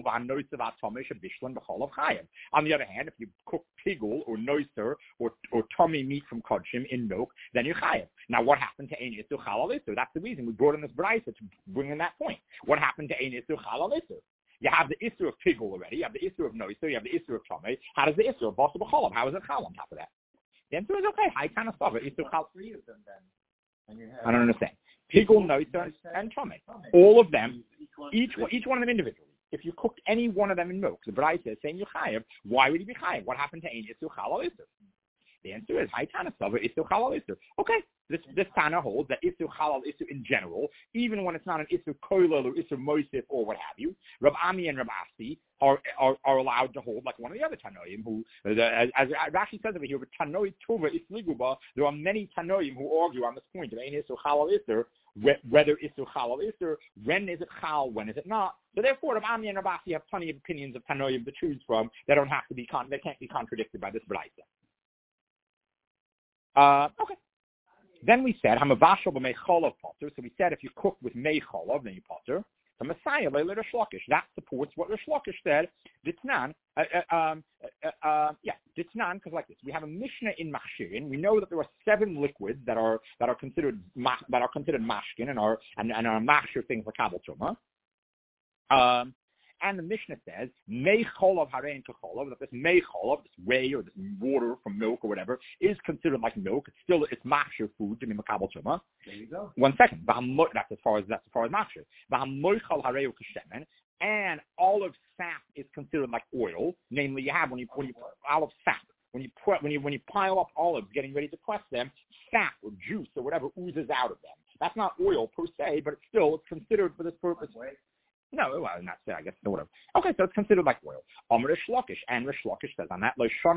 on the other hand, if you cook pigul or noiser or or tummy meat from kodshim in milk, then you chayav. Now, what happened to ein isur chalal isur? That's the reason we brought in this brayso to bring in that point. What happened to ein isur chalal isur? You have the isur of pigul already. You have the isur of noiser. You have the isur of tummy. How does the isur of basa b'chalav? How is it chal on top of that? The answer is okay. I kind of saw it. Isur chal. Three of them then. And you have I don't understand. Pigul, noiser, and tummy. All of them, each one, each one of them individually. If you cooked any one of them in milk, the Braisa is saying you chayav. Why would he be chayav? What happened to ein isur chalal isur? The answer is Hai Tana Sava isur chalal isur. Okay, this this Tana holds that isur chalal isur in general, even when it's not an isur koilel or isur moisif or what have you, Rab Ami and Rab Asi are, are are allowed to hold like one of the other Tanoim who, as, as Rashi says over here, but Tanoi Tuva Isliguba, there are many Tanoim who argue on this point of ein isur chalal isur. Whether isur chalal isur, when is it chal, when is it not? So therefore, Rav Ami and Rav Asi have plenty of opinions of Tanoim to choose from that don't have to be con- that can't be contradicted by this Braisa. Uh, okay. Then we said hamavashal b'mei cholav potter. So we said if you cook with mei cholav, then you potter. The Messiah leilei Rish Lakish. That supports what Rish Lakish said. Ditnan, uh, uh, um, uh, uh, yeah, ditnan. Because like this, we have a Mishnah in Machshirin. We know that there are seven liquids that are that are considered ma- that are considered mashkin and are and, and are machshir things like kabel truma. Um, and the Mishnah says mei cholav harein kecholov, that this mei cholav, this whey or this water from milk or whatever, is considered like milk. It's still it's machshir food to be makabel truma. There you go. One second. That's as far as that's as far as machshir. And olive sap is considered like oil. Namely, you have when you when you olive sap when you put when you when you pile up olives, getting ready to press them, sap or juice or whatever oozes out of them. That's not oil per se, but it's still it's considered for this purpose. No, well, not say, I guess, no, whatever. Okay, so it's considered like oil. Amr Rish Lakish, and Rish Lakish says on that,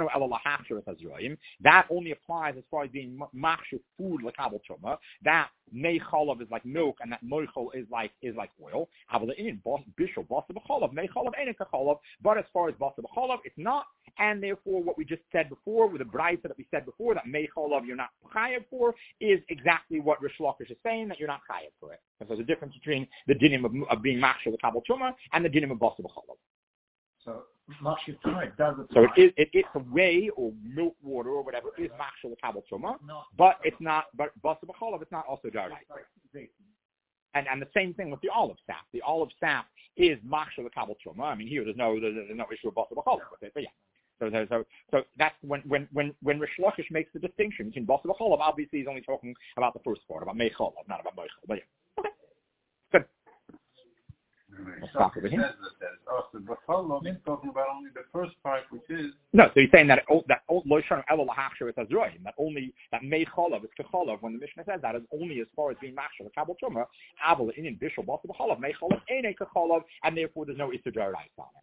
that only applies as far as being machshir food, like kabel truma. That mei cholav is like milk, and that moichol is like is like oil. Bishul basa b'cholav, mei cholav ain't kecholov. But as far as basa b'cholav, it's not. And therefore, what we just said before, with the brayso that we said before, that mei cholav you're not chayav for, is exactly what Rish Lakish is saying, that you're not chayav for it. Because there's a difference between the dinim of, of being machshir with kabel truma and the dinim of basa b'cholav. So machshir truma does it. So it is it, it's a whey or milk water or whatever is machshir with kabel truma, but it's not. But basa b'cholav it's not also d'oraisa. And and the same thing with the olive sap. The olive sap is machshir the kabel truma. I mean, here there's no there's, there's no issue of basar b'cholav with it, but yeah. So so so, so that's when when when when Rish Lakish makes the distinction between basar b'cholav. Obviously, he's only talking about the first part, about mei cholav, not about meichel. But yeah, okay, good. We'll stop over here. Also, b'cholav is talking about only the first part, which is no. So he's saying that it, that lo shanu elo lahachshir es azroim. That only that mei cholav is kecholav. When the Mishnah says that, is only as far as being machshir the kabel truma. Aval in bishul basar b'cholav mei cholav ain't kecholav, and therefore there's no issur d'oraisa on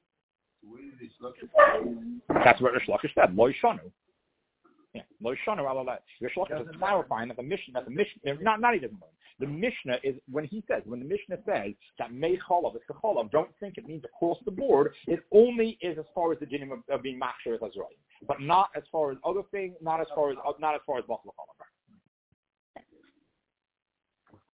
it. That's what Rish Lakish said. Lo shanu. Yeah, lo shanu elo la. Rish Lakish is clarifying that the Mishnah, that the Mishnah, not not even the Mishnah is when he says when the Mishnah says that mei cholav is kecholav, don't think it means across the board. It only is as far as the dinim of, of being machshir as azroim, but not as far as other things, not as far as not as far as basar b'cholav.